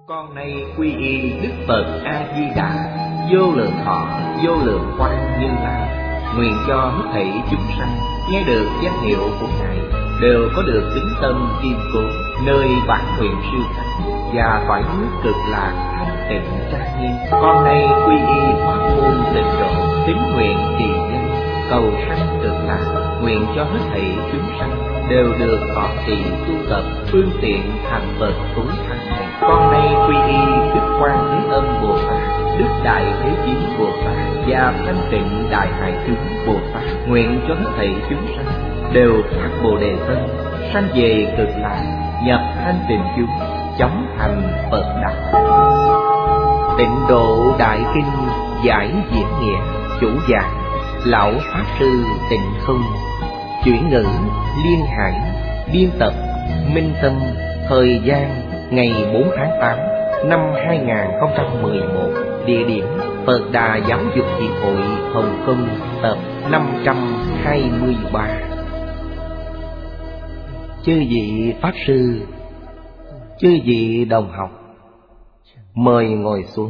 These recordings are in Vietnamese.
Con nay quy y Đức Phật A Di Đà, vô lượng thọ, vô lượng quang Như Lai. Nguyện cho hết thảy chúng sanh nghe được danh hiệu của Ngài đều có được tính tâm kiên cố, nơi bản nguyện siêu thắng và cõi nước cực lạc thanh tịnh trang nghiêm. Con nay quy y pháp môn tịnh độ, tín nguyện trì danh, cầu sanh cực lạc. Nguyện cho hết thảy chúng sanh đều được thọ trì tu tập phương tiện thành Phật tối thắng này. Con nay quy y Đức Quan Thế Âm Bồ Tát, Đức Đại Thế Chí Bồ Tát và Thanh Tịnh Đại Hải Chúng Bồ Tát. Nguyện cho hết thảy chúng sanh đều phát Bồ Đề Tâm, sanh về cực lạc, nhập thanh tịnh chúng, chóng thành Phật đạo. Tịnh Độ Đại Kinh giải diễn nghĩa, chủ giảng Lão Pháp Sư Tịnh Không, chuyển ngữ Liên Hải, biên tập Minh Tâm. Thời gian ngày 4 tháng 8 năm 2011. Địa điểm Phật Đà Giáo dục Hiệp hội Hồng Kông, tập 523. Chư vị Pháp Sư, chư vị đồng học, mời ngồi xuống.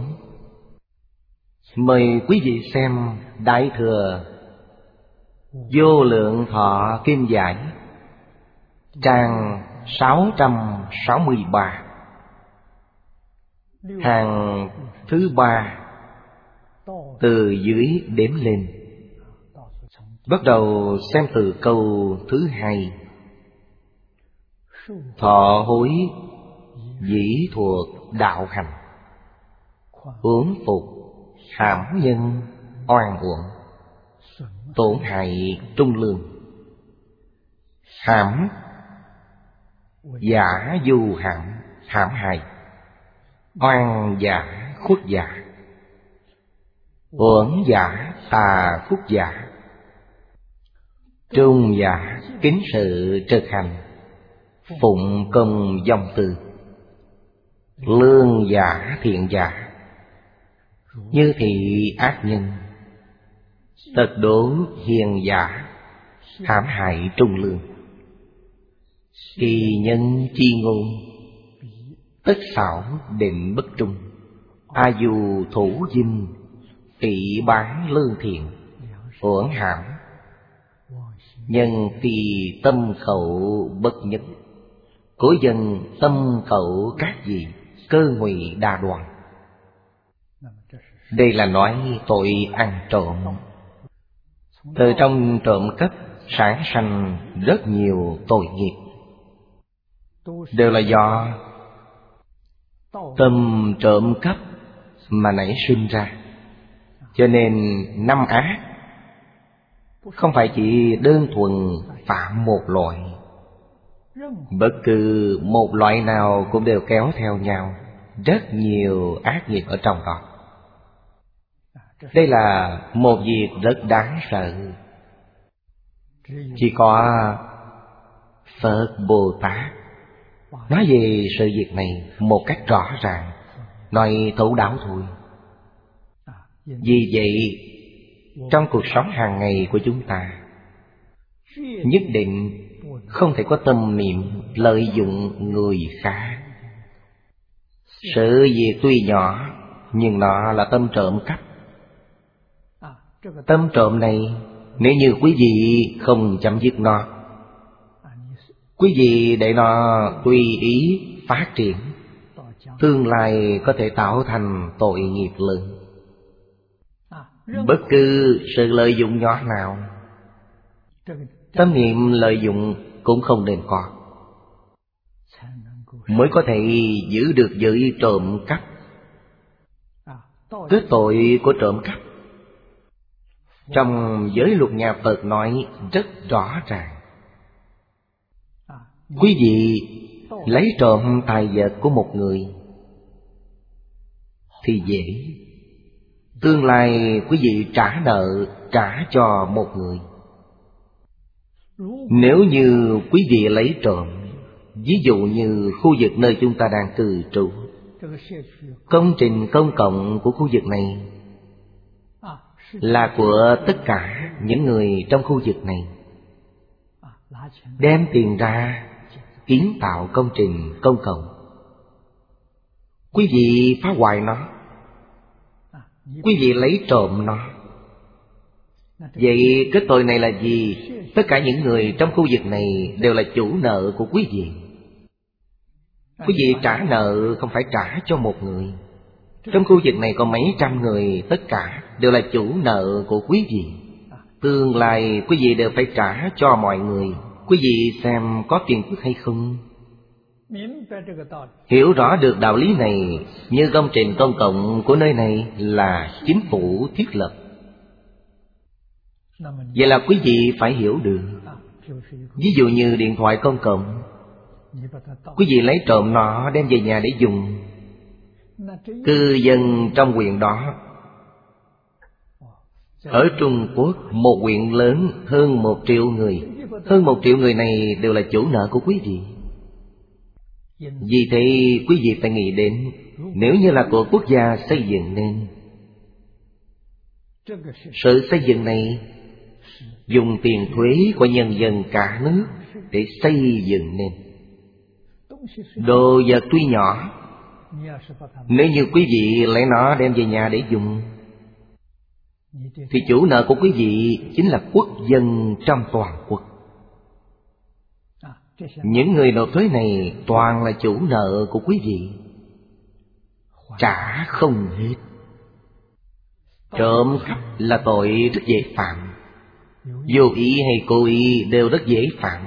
Mời quý vị xem Đại Thừa Vô Lượng Thọ Kinh Giải, trang 663, hàng thứ 3 từ dưới đếm lên. Bắt đầu xem từ câu thứ 2. Thọ hối dĩ thuộc đạo hành, uống phục hãm nhân oan uổng, tổn hại trung lương. Hãm giả du hãm, hãm hại. Oan giả khuất giả, uổng giả tà phúc giả. Trung giả kính sự trực hành, phụng công dòng từ. Lương giả thiện giả, như thị ác nhân. Tật đố hiền giả, hãm hại trung lương. Kỳ nhân chi ngôn, tất xảo định bất trung. A dù thủ dinh, kỵ bán lương thiện, uổng hãm. Nhân kỳ tâm khẩu bất nhất, cố dân tâm khẩu các gì, cơ ngụy đa đoàn. Đây là nói tội ăn trộm. Từ trong trộm cắp sản sanh rất nhiều tội nghiệp, đều là do tâm trộm cắp mà nảy sinh ra. Cho nên năm ác không phải chỉ đơn thuần phạm một loại, bất cứ một loại nào cũng đều kéo theo nhau rất nhiều ác nghiệp ở trong đó. Đây là một việc rất đáng sợ. Chỉ có Phật Bồ Tát nói về sự việc này một cách rõ ràng, nói thấu đáo thôi. Vì vậy trong cuộc sống hàng ngày của chúng ta nhất định không thể có tâm niệm lợi dụng người khác. Sự việc tuy nhỏ nhưng nó là tâm trộm cắp. Tâm trộm này nếu như quý vị không chấm dứt nó, quý vị để nó tùy ý phát triển, tương lai có thể tạo thành tội nghiệp lớn. Bất cứ sự lợi dụng nhỏ nào, tâm niệm lợi dụng cũng không nên có, mới có thể giữ được giới trộm cắp. Kết tội của trộm cắp trong giới luật nhà Phật nói rất rõ ràng. Quý vị lấy trộm tài vật của một người thì dễ, tương lai quý vị trả nợ trả cho một người. Nếu như quý vị lấy trộm, ví dụ như khu vực nơi chúng ta đang cư trú, công trình công cộng của khu vực này là của tất cả những người trong khu vực này, đem tiền ra kiến tạo công trình công cộng, quý vị phá hoại nó, quý vị lấy trộm nó. Vậy cái tội này là gì? Tất cả những người trong khu vực này đều là chủ nợ của quý vị. Quý vị trả nợ không phải trả cho một người. Trong khu vực này có mấy trăm người, tất cả đều là chủ nợ của quý vị. Tương lai quý vị đều phải trả cho mọi người. Quý vị xem có tiền phước hay không? Hiểu rõ được đạo lý này, như công trình công cộng của nơi này là chính phủ thiết lập. Vậy là quý vị phải hiểu được. Ví dụ như điện thoại công cộng, quý vị lấy trộm nó đem về nhà để dùng. Cư dân trong huyện đó, ở Trung Quốc, một huyện lớn hơn 1 triệu người. Hơn 1 triệu người này đều là chủ nợ của quý vị. Vì thế quý vị phải nghĩ đến, nếu như là của quốc gia xây dựng nên, sự xây dựng này dùng tiền thuế của nhân dân cả nước để xây dựng nên. Đồ vật tuy nhỏ, nếu như quý vị lấy nó đem về nhà để dùng, thì chủ nợ của quý vị chính là quốc dân trong toàn quốc. Những người nộp thuế này toàn là chủ nợ của quý vị, trả không hết. Trộm cắp là tội rất dễ phạm, vô ý hay cố ý đều rất dễ phạm.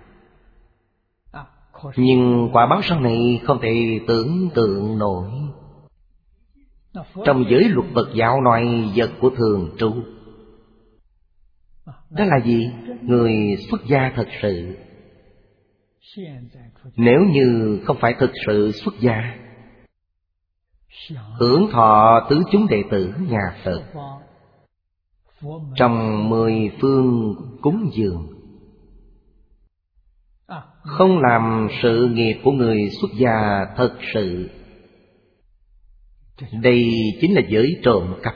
Nhưng quả báo sau này không thể tưởng tượng nổi. Trong giới luật Phật giáo nói vật của thường tru. Đó là gì? Người xuất gia thật sự. Nếu như không phải thực sự xuất gia, hưởng thọ tứ chúng đệ tử nhà Phật, trong 10 phương cúng dường, không làm sự nghiệp của người xuất gia thật sự, đây chính là giới trộm cắp.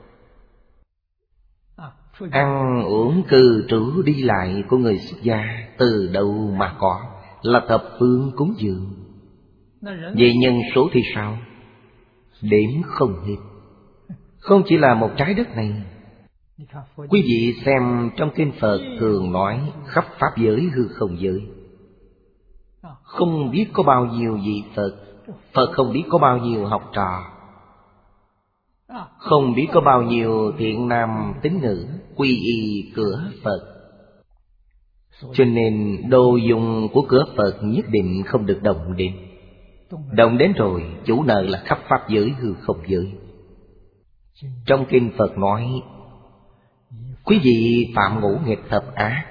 Ăn uống cư trú đi lại của người xuất gia từ đâu mà có? Là thập phương cúng dường. Vậy nhân số thì sao? Đếm không hết. Không chỉ là một trái đất này. Quý vị xem trong kinh Phật thường nói khắp pháp giới hư không giới, không biết có bao nhiêu vị Phật. Phật không biết có bao nhiêu học trò, không biết có bao nhiêu thiện nam tín nữ quy y cửa Phật. Cho nên đồ dùng của cửa Phật nhất định không được động đến. Động đến rồi chủ nợ là khắp pháp giới hư không giới. Trong kinh Phật nói, quý vị phạm ngũ nghịch thập ác,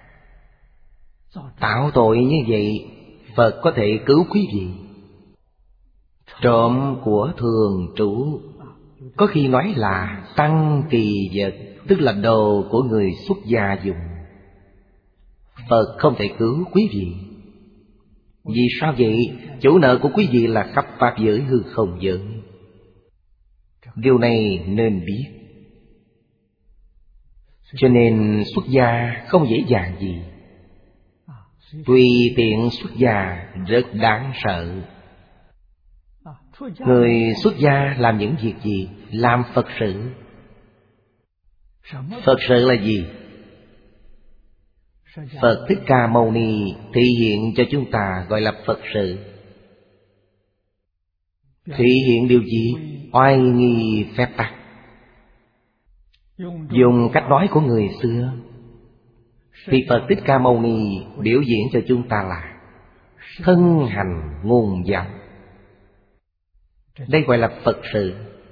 tạo tội như vậy, Phật có thể cứu quý vị. Trộm của thường trụ, có khi nói là tăng kỳ vật, tức là đồ của người xuất gia dùng. Phật không thể cứu quý vị. Vì sao vậy? Chủ nợ của quý vị là khắp pháp giới hư không giới. Điều này nên biết. Cho nên xuất gia không dễ dàng gì. Tùy tiện xuất gia rất đáng sợ. Người xuất gia làm những việc gì? Làm Phật sự. Phật sự là gì? Phật Thích Ca Mâu Ni thị hiện cho chúng ta gọi là Phật sự. Thị hiện điều gì? Oai nghi phép tắc. Dùng cách nói của người xưa, thì Phật Thích Ca Mâu Ni biểu diễn cho chúng ta là thân hành ngôn giáo. Đây gọi là Phật sự.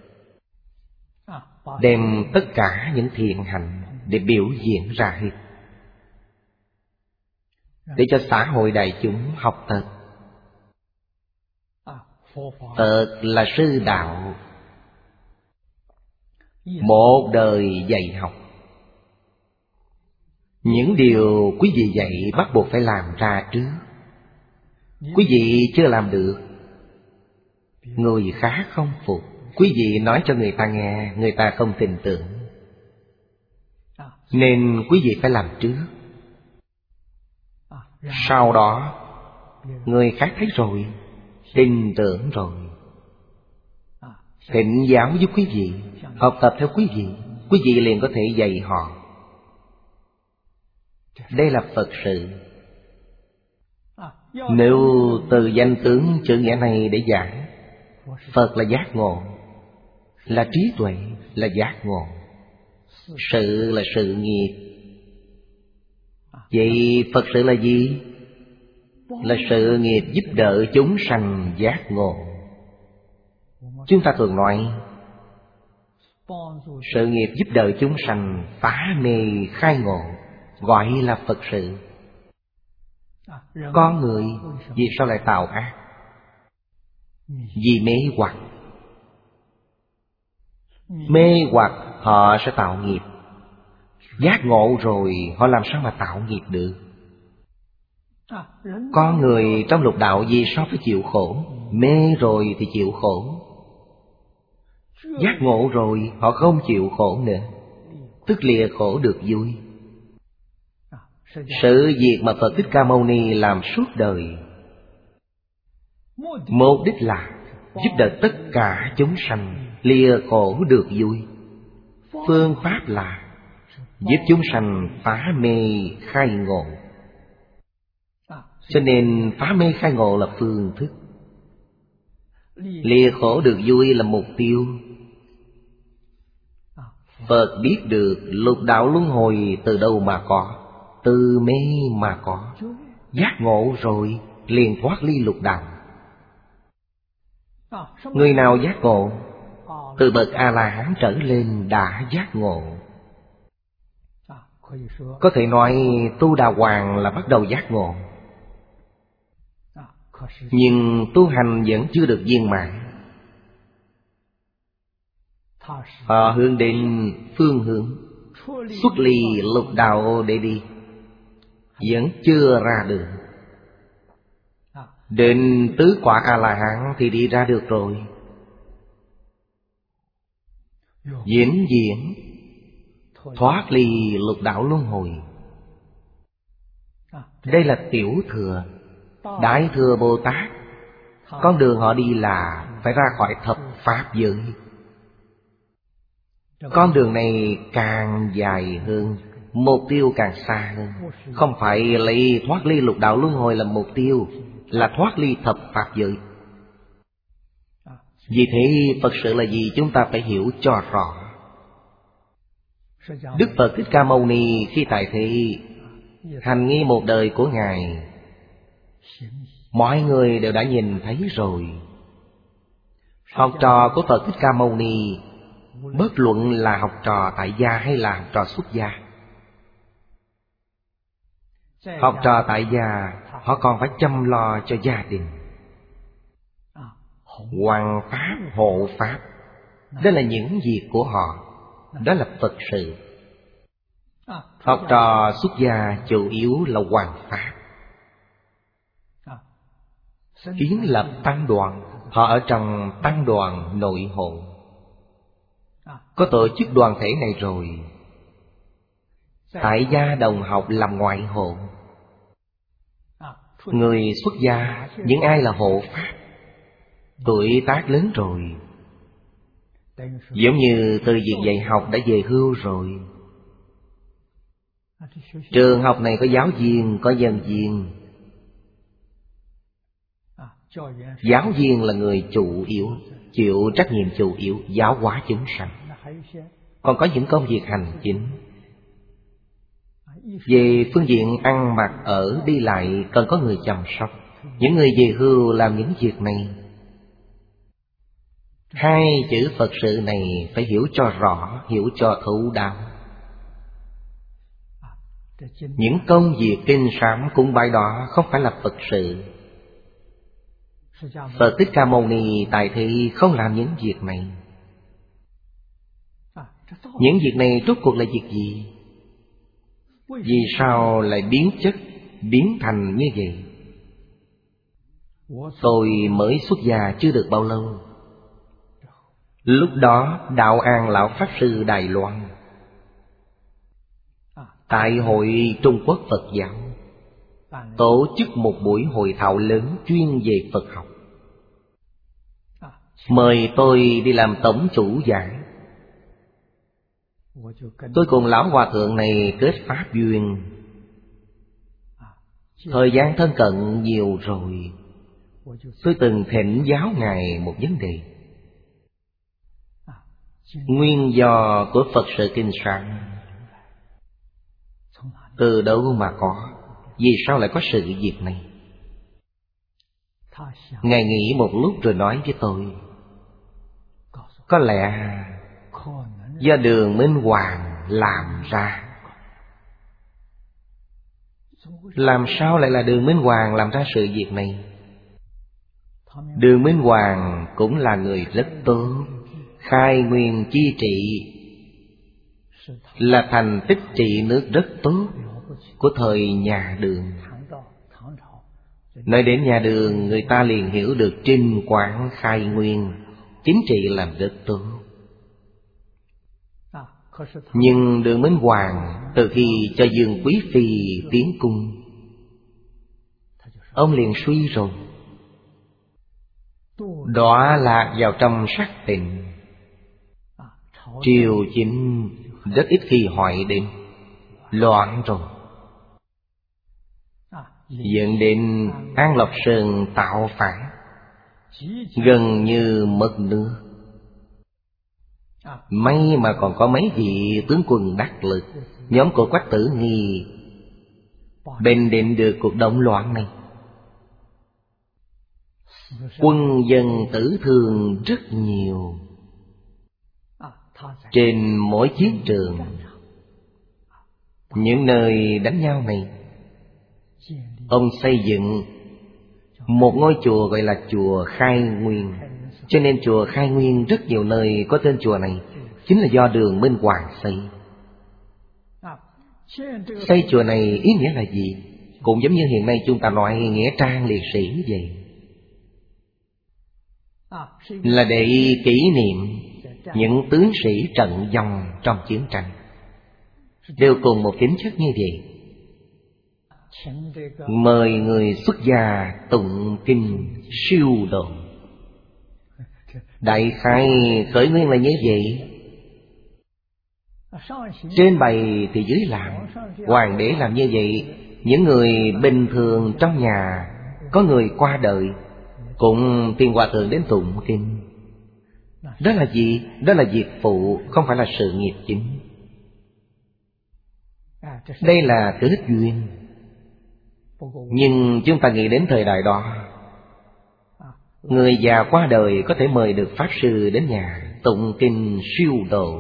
Đem tất cả những thiện hành để biểu diễn ra hết, để cho xã hội đại chúng học tập. Phật là sư đạo, một đời dạy học. Những điều quý vị dạy bắt buộc phải làm ra trước. Quý vị chưa làm được, người khác không phục. Quý vị nói cho người ta nghe, người ta không tin tưởng. Nên quý vị phải làm trước. Sau đó người khác thấy rồi, tin tưởng rồi, thịnh giáo giúp quý vị, học tập theo quý vị liền có thể dạy họ. Đây là Phật sự. Nếu từ danh tướng chữ nghĩa này để giảng, Phật là giác ngộ, là trí tuệ, là giác ngộ. Sự là sự nghiệp. Vậy Phật sự là gì? Là sự nghiệp giúp đỡ chúng sanh giác ngộ. Chúng ta thường nói sự nghiệp giúp đỡ chúng sanh phá mê khai ngộ, gọi là Phật sự. Con người vì sao lại tạo ác? Vì mê hoặc. Mê hoặc họ sẽ tạo nghiệp. Giác ngộ rồi họ làm sao mà tạo nghiệp được? Con người trong lục đạo vì sao phải chịu khổ? Mê rồi thì chịu khổ. Giác ngộ rồi họ không chịu khổ nữa, tức lìa khổ được vui. Sự việc mà Phật Thích Ca Mâu Ni làm suốt đời, mục đích là giúp đỡ tất cả chúng sanh lìa khổ được vui. Phương pháp là giúp chúng sanh phá mê khai ngộ. Cho nên phá mê khai ngộ là phương thức, lìa khổ được vui là mục tiêu. Phật biết được lục đạo luân hồi từ đâu mà có? Từ mê mà có. Giác ngộ rồi liền thoát ly lục đạo. Người nào giác ngộ? Từ bậc A-la-hán trở lên đã giác ngộ. Có thể nói Tu Đà Hoàng là bắt đầu giác ngộ, nhưng tu hành vẫn chưa được viên mãn. Họ hướng đến phương hướng xuất ly lục đạo để đi, vẫn chưa ra được. Đến tứ quả A-la-hán thì đi ra được rồi. Vĩnh viễn thoát ly lục đạo luân hồi. Đây là tiểu thừa. Đại thừa Bồ Tát, con đường họ đi là phải ra khỏi thập pháp giới. Con đường này càng dài hơn, mục tiêu càng xa hơn. Không phải lấy thoát ly lục đạo luân hồi làm mục tiêu, là thoát ly thập pháp giới. Vì thế Phật sự là gì chúng ta phải hiểu cho rõ. Đức Phật Thích Ca Mâu Ni khi tại thế hành nghi một đời của Ngài, mọi người đều đã nhìn thấy rồi. Học trò của Phật Thích Ca Mâu Ni, bất luận là học trò tại gia hay là học trò xuất gia. Học trò tại gia, họ còn phải chăm lo cho gia đình. Hoằng pháp, hộ pháp, đó là những việc của họ. Đó là Phật sự. Học trò xuất gia chủ yếu là hoằng pháp, kiến lập tăng đoàn. Họ ở trong tăng đoàn nội hộ. Có tổ chức đoàn thể này rồi, tại gia đồng học làm ngoại hộ. Người xuất gia, những ai là hộ pháp, tuổi tác lớn rồi, giống như từ việc dạy học đã về hưu rồi. Trường học này có giáo viên, có nhân viên. Giáo viên là người chủ yếu, chịu trách nhiệm chủ yếu, giáo hóa chúng sanh. Còn có những công việc hành chính. Về phương diện ăn mặc ở đi lại cần có người chăm sóc. Những người về hưu làm những việc này. Hai chữ Phật sự này phải hiểu cho rõ, hiểu cho thấu đáo. Những công việc kinh sám cúng bái đó không phải là Phật sự. Phật Thích Ca Mâu Ni tại thế không làm những việc này. Những việc này rốt cuộc là việc gì? Vì sao lại biến chất, biến thành như vậy? Tôi mới xuất gia chưa được bao lâu. Lúc đó Đạo An Lão Pháp Sư Đài Loan tại Hội Trung Quốc Phật giáo tổ chức một buổi hội thảo lớn chuyên về Phật học. mời tôi đi làm tổng chủ giảng. Tôi cùng lão hòa thượng này kết pháp duyên, thời gian thân cận nhiều rồi. Tôi từng thỉnh giáo Ngài một vấn đề. Nguyên do của Phật sự kinh sáng từ đâu mà có? Vì sao lại có sự việc này? Ngài nghĩ một lúc rồi nói với tôi, có lẽ do Đường Minh Hoàng làm ra. Làm sao lại là Đường Minh Hoàng làm ra sự việc này? Đường Minh Hoàng cũng là người rất tốt, khai nguyên chi trị, là thành tích trị nước rất tốt của thời nhà Đường. Nói đến nhà Đường, người ta liền hiểu được trinh quán khai nguyên, chính trị làm rất tốt. Nhưng Đường Minh Hoàng từ khi cho Dương Quý Phi tiến cung, ông liền suy rồi, đọa lạc vào trong sắc tình. Triều chính rất ít khi hoại đến, loạn rồi, dẫn đến An Lộc Sơn tạo phản, gần như mất nước. May mà còn có mấy vị tướng quân đắc lực, nhóm của Quách Tử Nghi bền định được cuộc động loạn này. Quân dân tử thương rất nhiều. Trên mỗi chiến trường, những nơi đánh nhau này, ông xây dựng một ngôi chùa gọi là chùa Khai Nguyên. Cho nên chùa Khai Nguyên rất nhiều nơi có tên chùa này, chính là do Đường Minh Hoàng xây. Xây chùa này ý nghĩa là gì? Cũng giống như hiện nay chúng ta nói nghĩa trang liệt sĩ vậy, là để kỷ niệm những tướng sĩ trận vong trong chiến tranh, đều cùng một tính chất như vậy. Mời người xuất gia tụng kinh siêu độ. Đại khái khởi nguyên là như vậy. Trên bày thì dưới làm. Hoàng đế làm như vậy. Những người bình thường trong nhà, có người qua đời, cũng tiền hòa thượng đến tụng kinh. Đó là gì? Đó là việc phụ, không phải là sự nghiệp chính. Đây là thứ hết duyên. Nhưng chúng ta nghĩ đến thời đại đó, người già qua đời có thể mời được pháp sư đến nhà tụng kinh siêu độ.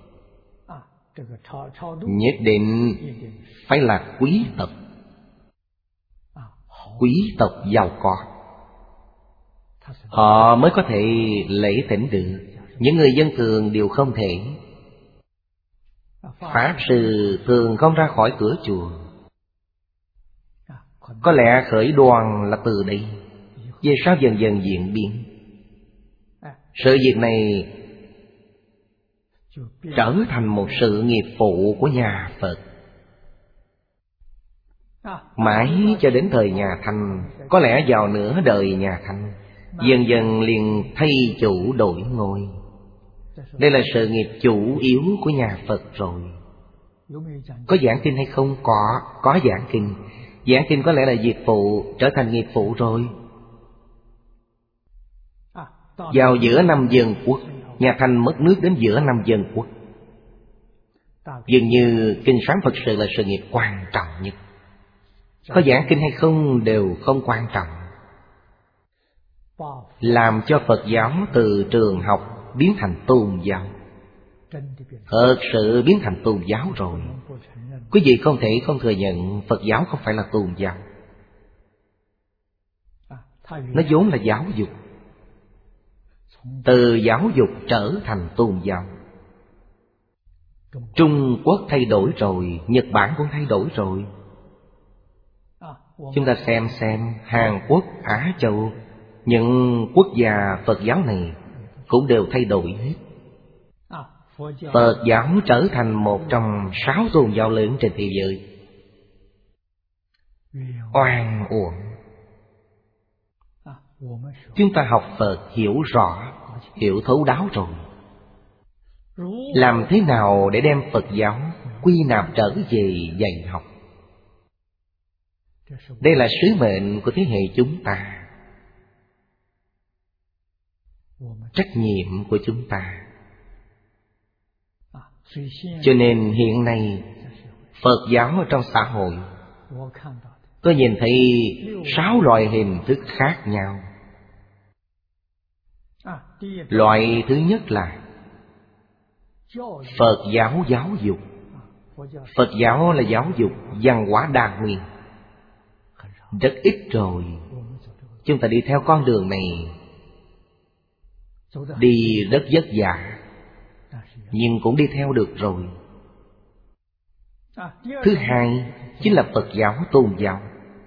Nhất định phải là quý tộc, quý tộc giàu có, họ mới có thể lễ thỉnh được. Những người dân thường đều không thể. Pháp sư thường không ra khỏi cửa chùa. Có lẽ khởi đoàn là từ đây, về sau dần dần diễn biến. Sự việc này trở thành một sự nghiệp phụ của nhà Phật. Mãi cho đến thời nhà Thanh, có lẽ vào nửa đời nhà Thanh, dần dần liền thay chủ đổi ngôi. Đây là sự nghiệp chủ yếu của nhà Phật rồi. Có giảng kinh hay không? Có giảng kinh. Giảng kinh có lẽ là việc phụ, trở thành nghiệp phụ rồi. Vào giữa năm Dân Quốc, nhà Thanh mất nước đến giữa năm Dân Quốc. Dường như kinh sáng Phật sự là sự nghiệp quan trọng nhất. Có giảng kinh hay không đều không quan trọng. Làm cho Phật giáo từ trường học biến thành tôn giáo, thật sự biến thành tôn giáo rồi. Quý vị không thể không thừa nhận Phật giáo không phải là tôn giáo. Nó vốn là giáo dục. Từ giáo dục trở thành tôn giáo. Trung Quốc thay đổi rồi, Nhật Bản cũng thay đổi rồi. Chúng ta xem Hàn Quốc, Á Châu, những quốc gia Phật giáo này cũng đều thay đổi hết. Phật giáo trở thành một trong 6 tôn giáo lớn trên thế giới. Oan uổng. Chúng ta học Phật hiểu rõ, hiểu thấu đáo rồi. Làm thế nào để đem Phật giáo quy nạp trở về dạy học? Đây là sứ mệnh của thế hệ chúng ta, trách nhiệm của chúng ta. Cho nên hiện nay Phật giáo trong xã hội, tôi nhìn thấy 6 loại hình thức khác nhau. Loại thứ nhất là Phật giáo giáo dục. Phật giáo là giáo dục văn hóa đa nguyên. Rất ít rồi. Chúng ta đi theo con đường này, đi rất vất vả, nhưng cũng đi theo được rồi. Thứ hai chính là Phật giáo tôn giáo,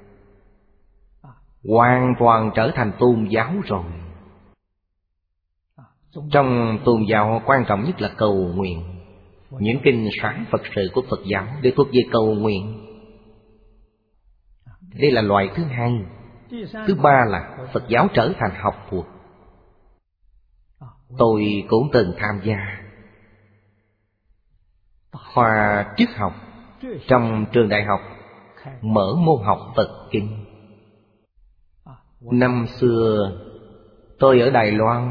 hoàn toàn trở thành tôn giáo rồi. Trong tôn giáo quan trọng nhất là cầu nguyện. Những kinh sáng Phật sự của Phật giáo đều thuộc về cầu nguyện. Đây là loại thứ hai. Thứ ba là Phật giáo trở thành học thuật. Tôi cũng từng tham gia khoa triết học trong trường đại học, mở môn học Phật kinh. Năm xưa tôi ở Đài Loan,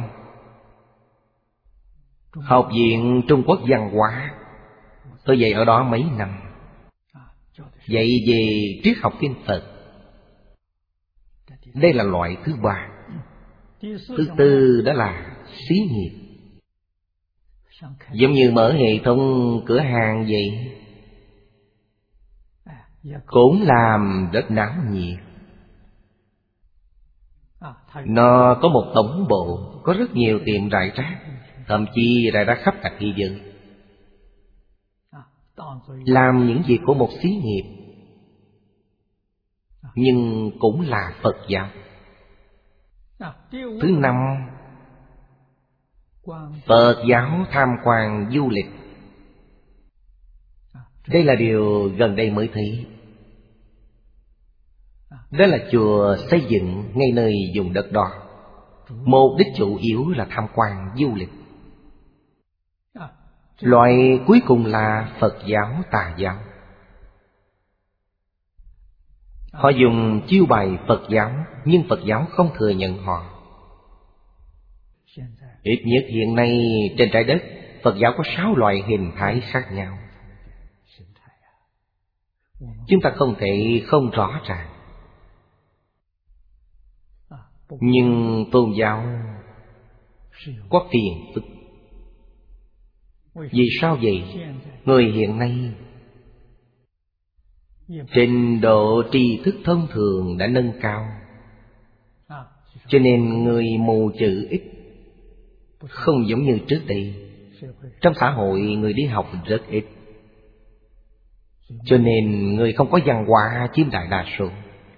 Học viện Trung Quốc Văn hóa, tôi dạy ở đó mấy năm, dạy về triết học kinh Phật. Đây là loại thứ ba. Thứ tư đó là xí nghiệp, giống như mở hệ thống cửa hàng vậy, cũng làm rất náo nhiệt. Nó có một tổng bộ, có rất nhiều tiệm rải rác, thậm chí rải rác khắp cả thế giới. Làm những việc của một xí nghiệp, nhưng cũng là Phật giáo. Thứ năm, Phật giáo tham quan du lịch. Đây là điều gần đây mới thấy. Đó là chùa xây dựng ngay nơi vùng đất đó, mục đích chủ yếu là tham quan du lịch. Loại cuối cùng là Phật giáo tà giáo. Họ dùng chiêu bài Phật giáo, nhưng Phật giáo không thừa nhận họ. Ít nhất hiện nay trên trái đất, Phật giáo có 6 loại hình thái khác nhau. Chúng ta không thể không rõ ràng. Nhưng tôn giáo có phiền phức. Vì sao vậy? Người hiện nay trình độ tri thức thông thường đã nâng cao, cho nên người mù chữ ít, không giống như trước đây. Trong xã hội người đi học rất ít, cho nên người không có văn hóa chiếm đại đa số.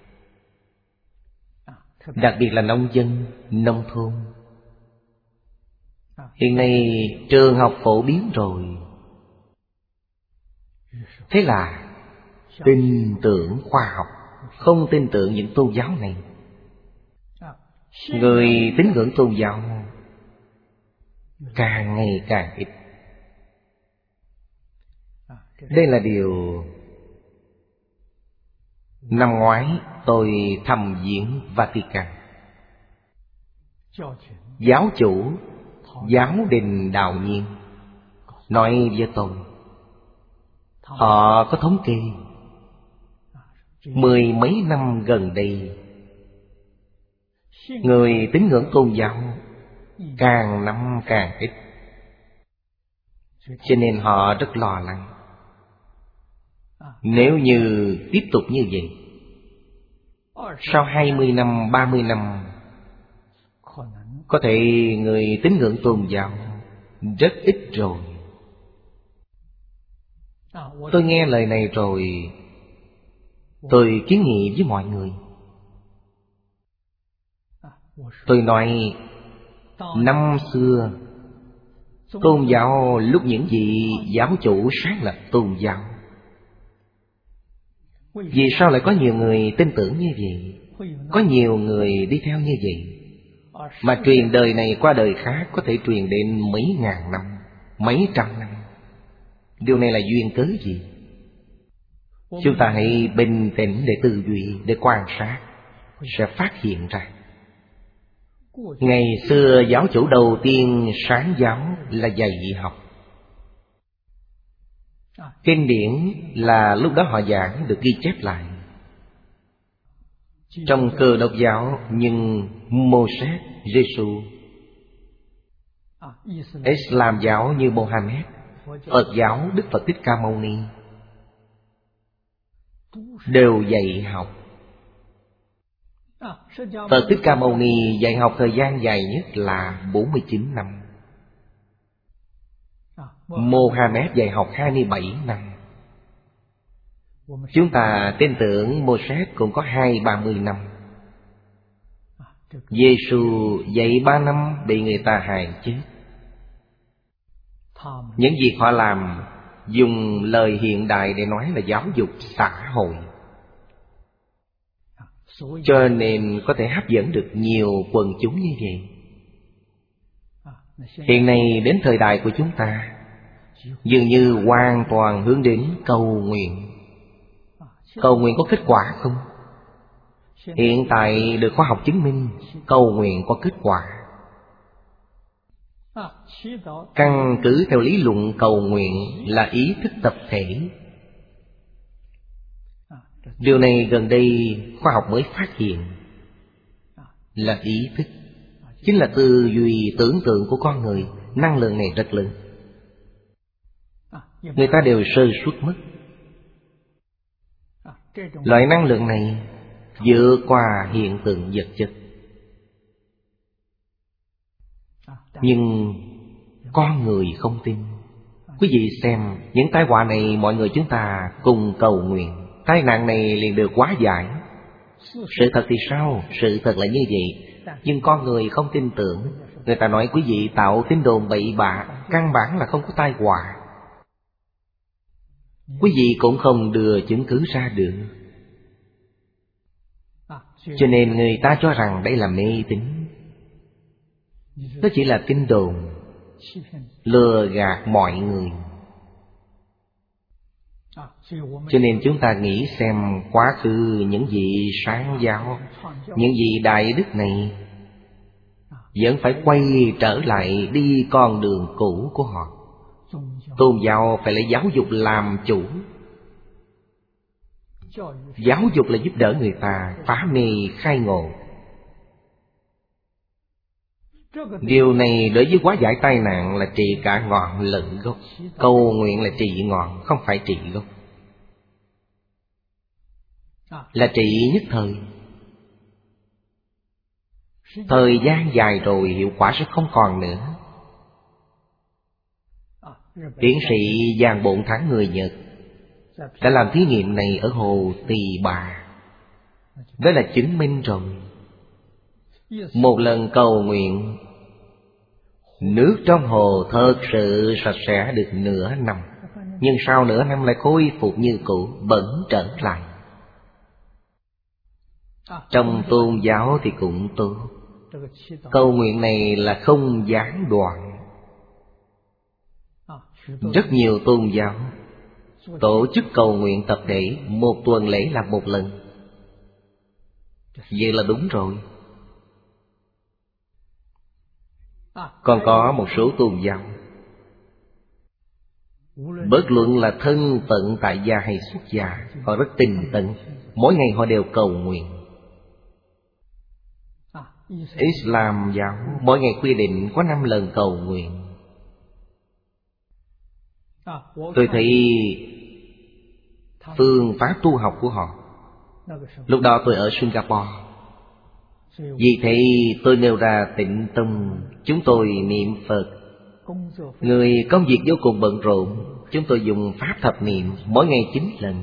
Đặc biệt là nông dân, nông thôn. Hiện nay trường học phổ biến rồi, thế là tin tưởng khoa học, không tin tưởng những tôn giáo này. Người tín ngưỡng tôn giáo càng ngày càng ít. Đây là điều năm ngoái tôi thăm viếng Vatican. Giáo chủ Giáo đình Đào Nhiên nói với tôi, họ có thống kê 10 mấy năm gần đây, người tín ngưỡng tôn giáo càng năm càng ít, cho nên họ rất lo lắng. Nếu như tiếp tục như vậy, sau 20 năm, 30 năm, có thể người tín ngưỡng tôn giáo rất ít rồi. Tôi nghe lời này rồi, tôi kiến nghị với mọi người. Tôi nói, năm xưa tôn giáo lúc những vị giáo chủ sáng lập tôn giáo, vì sao lại có nhiều người tin tưởng như vậy, có nhiều người đi theo như vậy? Mà truyền đời này qua đời khác có thể truyền đến mấy ngàn năm, mấy trăm năm. Điều này là duyên cớ gì? Chúng ta hãy bình tĩnh để tư duy, để quan sát, sẽ phát hiện ra. Ngày xưa giáo chủ đầu tiên sáng giáo là dạy học. Kinh điển là lúc đó họ giảng được ghi chép lại. Trong Cơ Đốc giáo nhưng Mô-sét, Giê-xu. Islam giáo như Mohammed, Phật giáo Đức Phật Thích Ca Mâu Ni đều dạy học. Phật Thích Ca Mâu Ni dạy học thời gian dài nhất là 49 năm. Mohammed dạy học 27 năm. Chúng ta tin tưởng Mô-sét cũng có 20-30 năm. Giê-xu dạy 3 năm bị người ta hại chết. Những việc họ làm dùng lời hiện đại để nói là giáo dục xã hội, cho nên có thể hấp dẫn được nhiều quần chúng như vậy. Hiện nay đến thời đại của chúng ta dường như hoàn toàn hướng đến cầu nguyện. Cầu nguyện có kết quả không? Hiện tại được khoa học chứng minh cầu nguyện có kết quả. Căn cứ theo lý luận cầu nguyện là ý thức tập thể. Điều này gần đây khoa học mới phát hiện là ý thức, chính là tư duy tưởng tượng của con người. Năng lượng này rất lớn, người ta đều sơ suất mất. Loại năng lượng này vượt qua hiện tượng vật chất. Nhưng con người không tin. Quý vị xem, những tai họa này mọi người chúng ta cùng cầu nguyện, tai nạn này liền được hóa giải. Sự thật thì sao? Sự thật là như vậy, nhưng con người không tin tưởng. Người ta nói quý vị tạo tin đồn bậy bạ, căn bản là không có tai họa. Quý vị cũng không đưa chứng cứ ra được. Cho nên người ta cho rằng đây là mê tín. Đó chỉ là tin đồn, lừa gạt mọi người. Cho nên chúng ta nghĩ xem quá khứ những vị sáng giáo, những vị đại đức này vẫn phải quay trở lại đi con đường cũ của họ. Tôn giáo phải lấy giáo dục làm chủ. Giáo dục là giúp đỡ người ta phá mê khai ngộ. Điều này đối với hóa giải tai nạn là trị cả ngọn lẫn gốc. Cầu nguyện là trị ngọn, không phải trị gốc. Là trị nhất thời. Thời gian dài rồi hiệu quả sẽ không còn nữa. Tiến sĩ Giang Bộn Thắng người Nhật đã làm thí nghiệm này ở hồ Tỳ Bà. Đó là chứng minh rồi. Một lần cầu nguyện, nước trong hồ thật sự sạch sẽ được nửa năm. Nhưng sau nửa năm lại khôi phục như cũ, bẩn trở lại. Trong tôn giáo thì cũng tốt. Cầu nguyện này là không gián đoạn. Rất nhiều tôn giáo tổ chức cầu nguyện tập thể, một tuần lễ làm một lần. Vậy là đúng rồi. Còn có một số tôn giáo, bất luận là thân phận tại gia hay xuất gia, họ rất tinh tấn. Mỗi ngày họ đều cầu nguyện. Islam giáo mỗi ngày quy định có 5 lần cầu nguyện. Tôi thấy phương pháp tu học của họ. Lúc đó tôi ở Singapore. Vì thế tôi nêu ra Tịnh Tông, chúng tôi niệm Phật. Người công việc vô cùng bận rộn, chúng tôi dùng pháp thập niệm mỗi ngày 9 lần.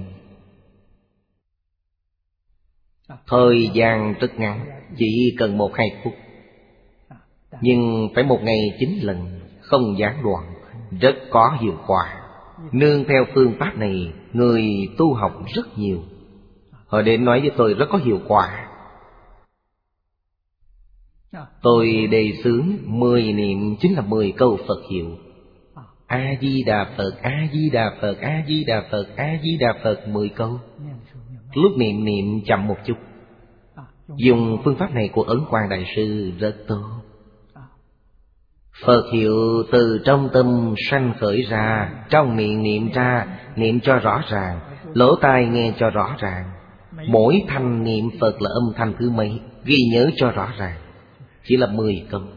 Thời gian rất ngắn, chỉ cần 1-2 phút. Nhưng phải một ngày 9 lần, không gián đoạn, rất có hiệu quả. Nương theo phương pháp này, người tu học rất nhiều. Họ đến nói với tôi rất có hiệu quả. Tôi đề xướng 10 niệm chính là 10 câu Phật hiệu. A-di-đà Phật, A-di-đà Phật, A-di-đà Phật, A-di-đà Phật 10 câu. Lúc niệm niệm chậm một chút. Dùng phương pháp này của Ấn Quang Đại Sư rất tốt. Phật hiệu từ trong tâm sanh khởi ra, trong miệng niệm ra, niệm cho rõ ràng, lỗ tai nghe cho rõ ràng. Mỗi thanh niệm Phật là âm thanh thứ mấy, ghi nhớ cho rõ ràng. Chỉ là 10 câu.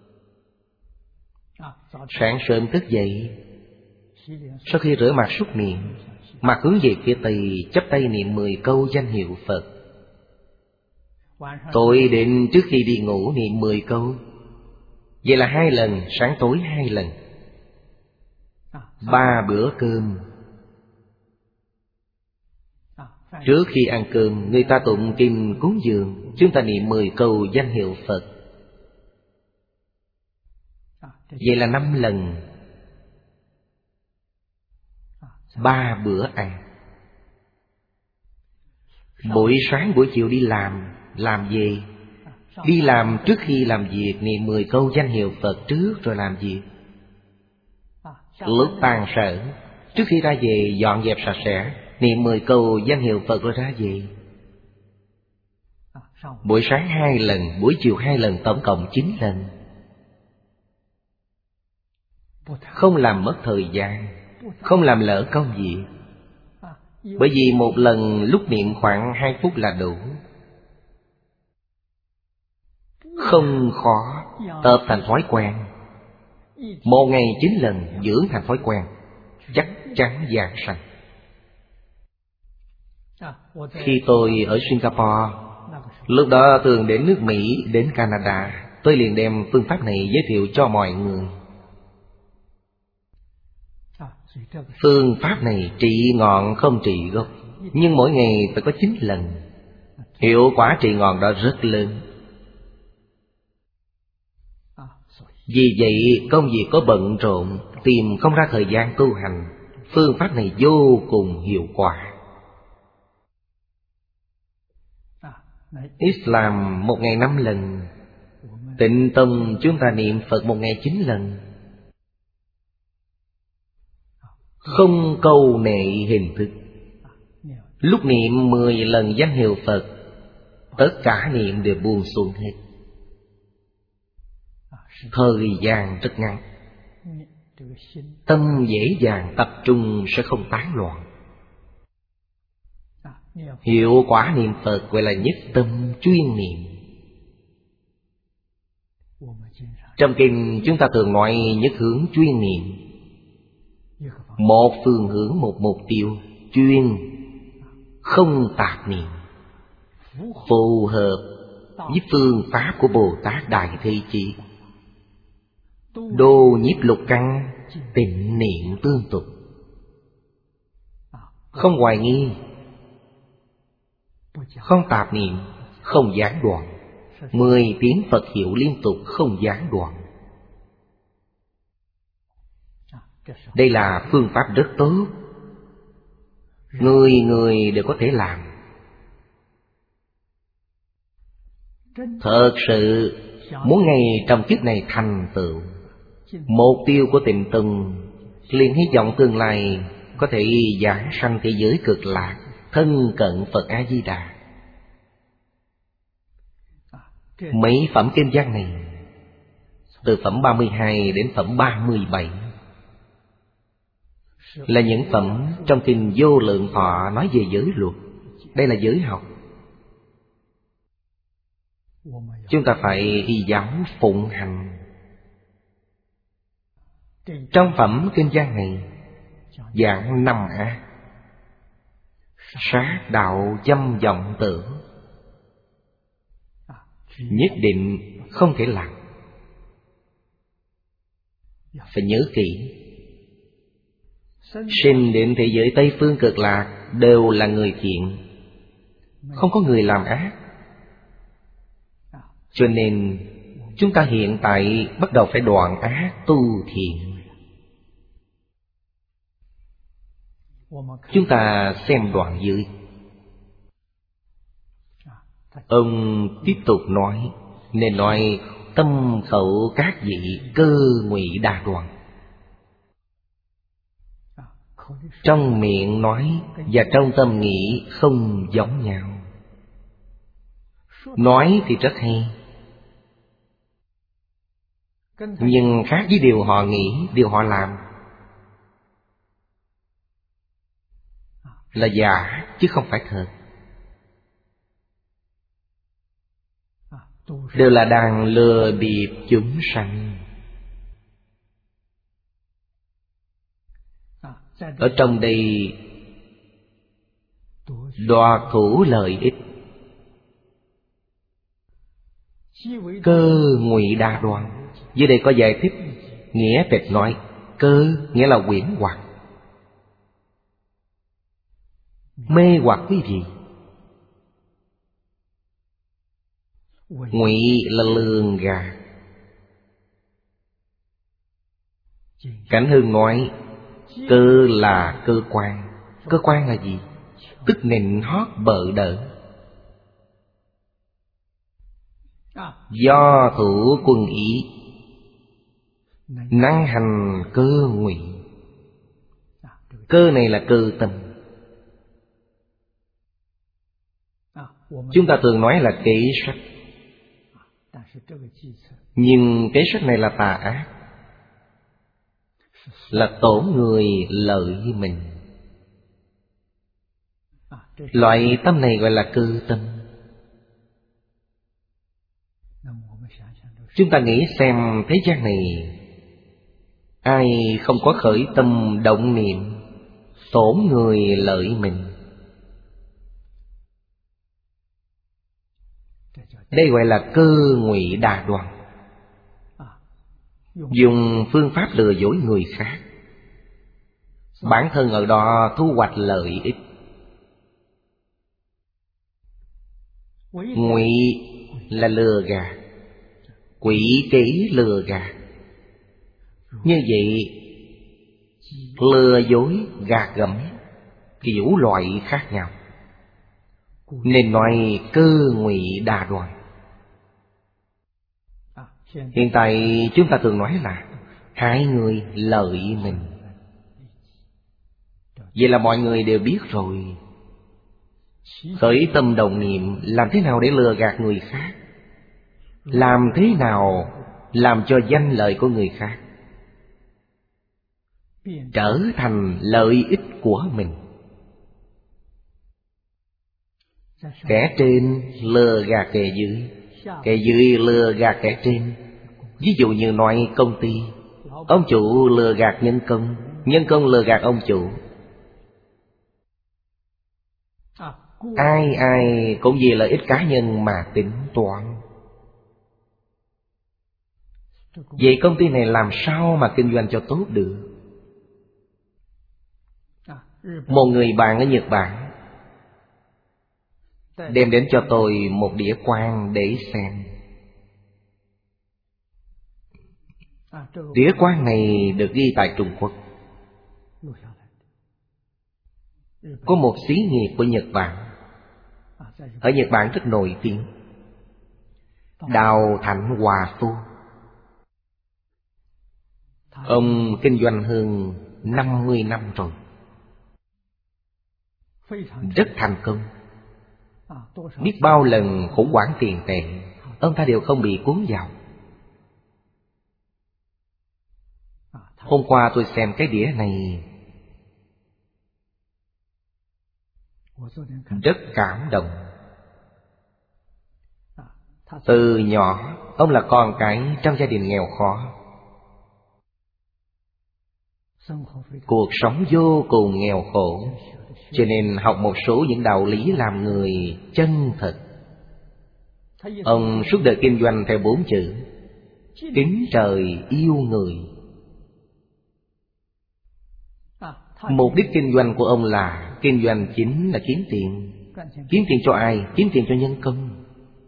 Sáng sớm thức dậy, sau khi rửa mặt súc miệng, mặt hướng về phía Tây, chắp tay niệm 10 câu danh hiệu Phật. Tối đến trước khi đi ngủ niệm 10 câu. Vậy là 2 lần, sáng tối 2 lần. 3 bữa cơm. Trước khi ăn cơm, người ta tụng kinh cúng dường, chúng ta niệm 10 câu danh hiệu Phật. Vậy là 5 lần. 3 bữa ăn. Buổi sáng buổi chiều đi làm gì? Đi làm trước khi làm việc niệm 10 câu danh hiệu Phật trước rồi làm việc. Lúc tan sở, trước khi ra về dọn dẹp sạch sẽ, niệm 10 câu danh hiệu Phật rồi ra về. Buổi sáng 2 lần, buổi chiều 2 lần, tổng cộng 9 lần. Không làm mất thời gian, không làm lỡ công việc. Bởi vì một lần lúc niệm khoảng 2 phút là đủ. Không khó, tập thành thói quen. Một ngày 9 lần dưỡng thành thói quen, chắc chắn giảng sanh. Khi tôi ở Singapore, lúc đó thường đến nước Mỹ, đến Canada, tôi liền đem phương pháp này giới thiệu cho mọi người. Phương pháp này trị ngọn không trị gốc, nhưng mỗi ngày phải có 9 lần. Hiệu quả trị ngọn đó rất lớn. Vì vậy công việc có bận rộn, tìm không ra thời gian tu hành, phương pháp này vô cùng hiệu quả. Islam một ngày 5 lần, Tịnh Tông chúng ta niệm Phật một ngày 9 lần. Không câu nệ hình thức. Lúc niệm 10 lần danh hiệu Phật, tất cả niệm đều buông xuống hết. Thời gian rất ngắn, tâm dễ dàng tập trung, sẽ không tán loạn. Hiệu quả niệm Phật gọi là nhất tâm chuyên niệm. Trong kinh chúng ta thường nói nhất hướng chuyên niệm. Một phương hướng, một mục tiêu, chuyên, không tạp niệm, phù hợp với phương pháp của Bồ Tát Đại Thế Chí. Đô nhiếp lục căn, tịnh niệm tương tục, không hoài nghi, không tạp niệm, không gián đoạn. 10 tiếng Phật hiệu liên tục không gián đoạn. Đây là phương pháp rất tốt, người người đều có thể làm. Thật sự muốn ngay trong kiếp này thành tựu mục tiêu của Tịnh Tông, liền hy vọng tương lai có thể giảng sanh thế giới cực lạc, thân cận Phật A Di Đà. Mấy phẩm kinh văn này, từ phẩm 32 đến phẩm 37, là những phẩm trong kinh Vô Lượng Thọ nói về giới luật. Đây là giới học. Chúng ta phải y giáo phụng hành. Trong phẩm kinh văn này giảng 5 ác: sát đạo, dâm vọng tưởng, nhất định không thể làm. Phải nhớ kỹ. Sinh đến thế giới Tây Phương Cực Lạc đều là người thiện, không có người làm ác. Cho nên chúng ta hiện tại bắt đầu phải đoạn ác tu thiện. Chúng ta xem đoạn dưới. Ông tiếp tục nói, nên nói tâm khẩu các vị cơ ngụy đa đoan. Trong miệng nói và trong tâm nghĩ không giống nhau. Nói thì rất hay, nhưng khác với điều họ nghĩ, điều họ làm là giả chứ không phải thật. Đều là đang lừa bịp chúng sanh. Ở trong đây đoạt thủ lợi ích, cơ ngụy đa đoan. Dưới đây có giải thích. Nghĩa tịch nói cơ nghĩa là huyễn hoặc, mê hoặc quý vị. Ngụy là lường gạt. Cảnh Hưng nói cơ là cơ quan. Cơ quan là gì? Tức nịnh hót bợ đỡ. Do thủ quân ý, năng hành cơ ngụy. Cơ này là cơ tâm. Chúng ta thường nói là kế sách, nhưng kế sách này là tà ác, là tổn người lợi mình. Loại tâm này gọi là cơ tâm. Chúng ta nghĩ xem thế gian này ai không có khởi tâm động niệm tổn người lợi mình? Đây gọi là cơ ngụy đa đoan. Dùng phương pháp lừa dối người khác, bản thân ở đó thu hoạch lợi ích. Ngụy là lừa gạt, quỷ kế lừa gạt. Như vậy lừa dối gạt gẫm kiểu loại khác nhau, nên nói cơ ngụy đa đoan. Hiện tại chúng ta thường nói là hại người lợi mình. Vậy là mọi người đều biết rồi. Khởi tâm đồng niệm làm thế nào để lừa gạt người khác, làm thế nào làm cho danh lợi của người khác trở thành lợi ích của mình. Kẻ trên lừa gạt kẻ dưới, kẻ dưới lừa gạt kẻ trên. Ví dụ như nói công ty, ông chủ lừa gạt nhân công, nhân công lừa gạt ông chủ. Ai ai cũng vì lợi ích cá nhân mà tính toán. Vậy công ty này làm sao mà kinh doanh cho tốt được? Một người bạn ở Nhật Bản đem đến cho tôi một đĩa quan để xem. Đĩa quan này được ghi tại Trung Quốc. Có một xí nghiệp của Nhật Bản, ở Nhật Bản rất nổi tiếng, Đào Thạnh Hòa Phu. Ông kinh doanh hơn 50 năm rồi, rất thành công. Biết bao lần khủng hoảng tiền tệ, ông ta đều không bị cuốn vào. Hôm qua tôi xem cái đĩa này rất cảm động. Từ nhỏ ông là con cái trong gia đình nghèo khó, cuộc sống vô cùng nghèo khổ, cho nên học một số những đạo lý làm người chân thật. Ông suốt đời kinh doanh theo 4 chữ: kính trời yêu người. Mục đích kinh doanh của ông là kinh doanh chính là kiếm tiền. Kiếm tiền cho ai? Kiếm tiền cho nhân công.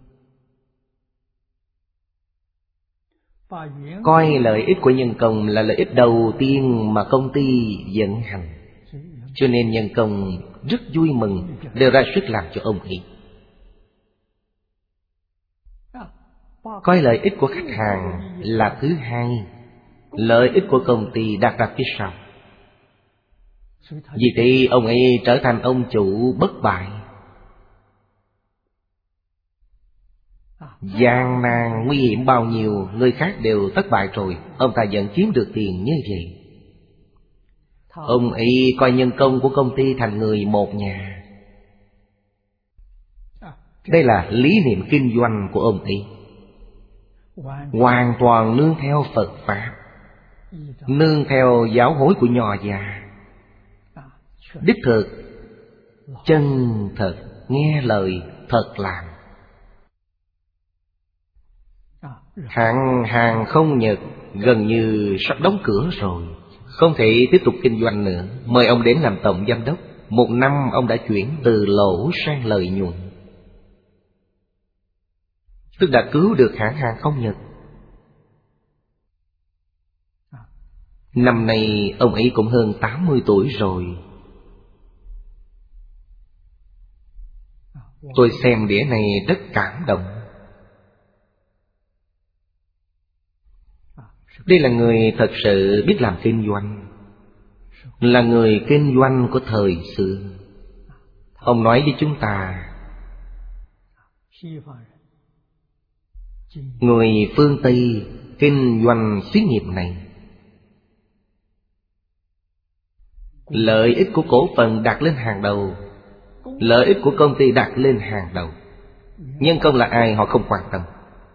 Coi lợi ích của nhân công là lợi ích đầu tiên mà công ty vận hành. Cho nên nhân công rất vui mừng, đều ra sức làm cho ông ấy. coi lợi ích của khách hàng là thứ hai, lợi ích của công ty đặt ra phía sau. Vì thế ông ấy trở thành ông chủ bất bại. Gian nan nguy hiểm bao nhiêu, người khác đều thất bại rồi, ông ta vẫn kiếm được tiền như vậy. Ông ấy coi nhân công của công ty thành người một nhà. Đây là lý niệm kinh doanh của ông ấy, hoàn toàn nương theo Phật Pháp, nương theo giáo huấn của nho gia. Đích thực, chân thật, nghe lời, thật làm. Hãng hàng không Nhật gần như sắp đóng cửa rồi, không thể tiếp tục kinh doanh nữa. Mời ông đến làm tổng giám đốc. 1 năm ông đã chuyển từ lỗ sang lợi nhuận, tức đã cứu được hãng hàng không Nhật. Năm nay ông ấy cũng hơn 80 tuổi rồi. Tôi xem đĩa này rất cảm động. Đây là người thật sự biết làm kinh doanh, là người kinh doanh của thời xưa. Ông nói với chúng ta, người phương Tây kinh doanh xí nghiệp này, lợi ích của cổ phần đặt lên hàng đầu, lợi ích của công ty đặt lên hàng đầu. Nhân công là ai họ không quan tâm.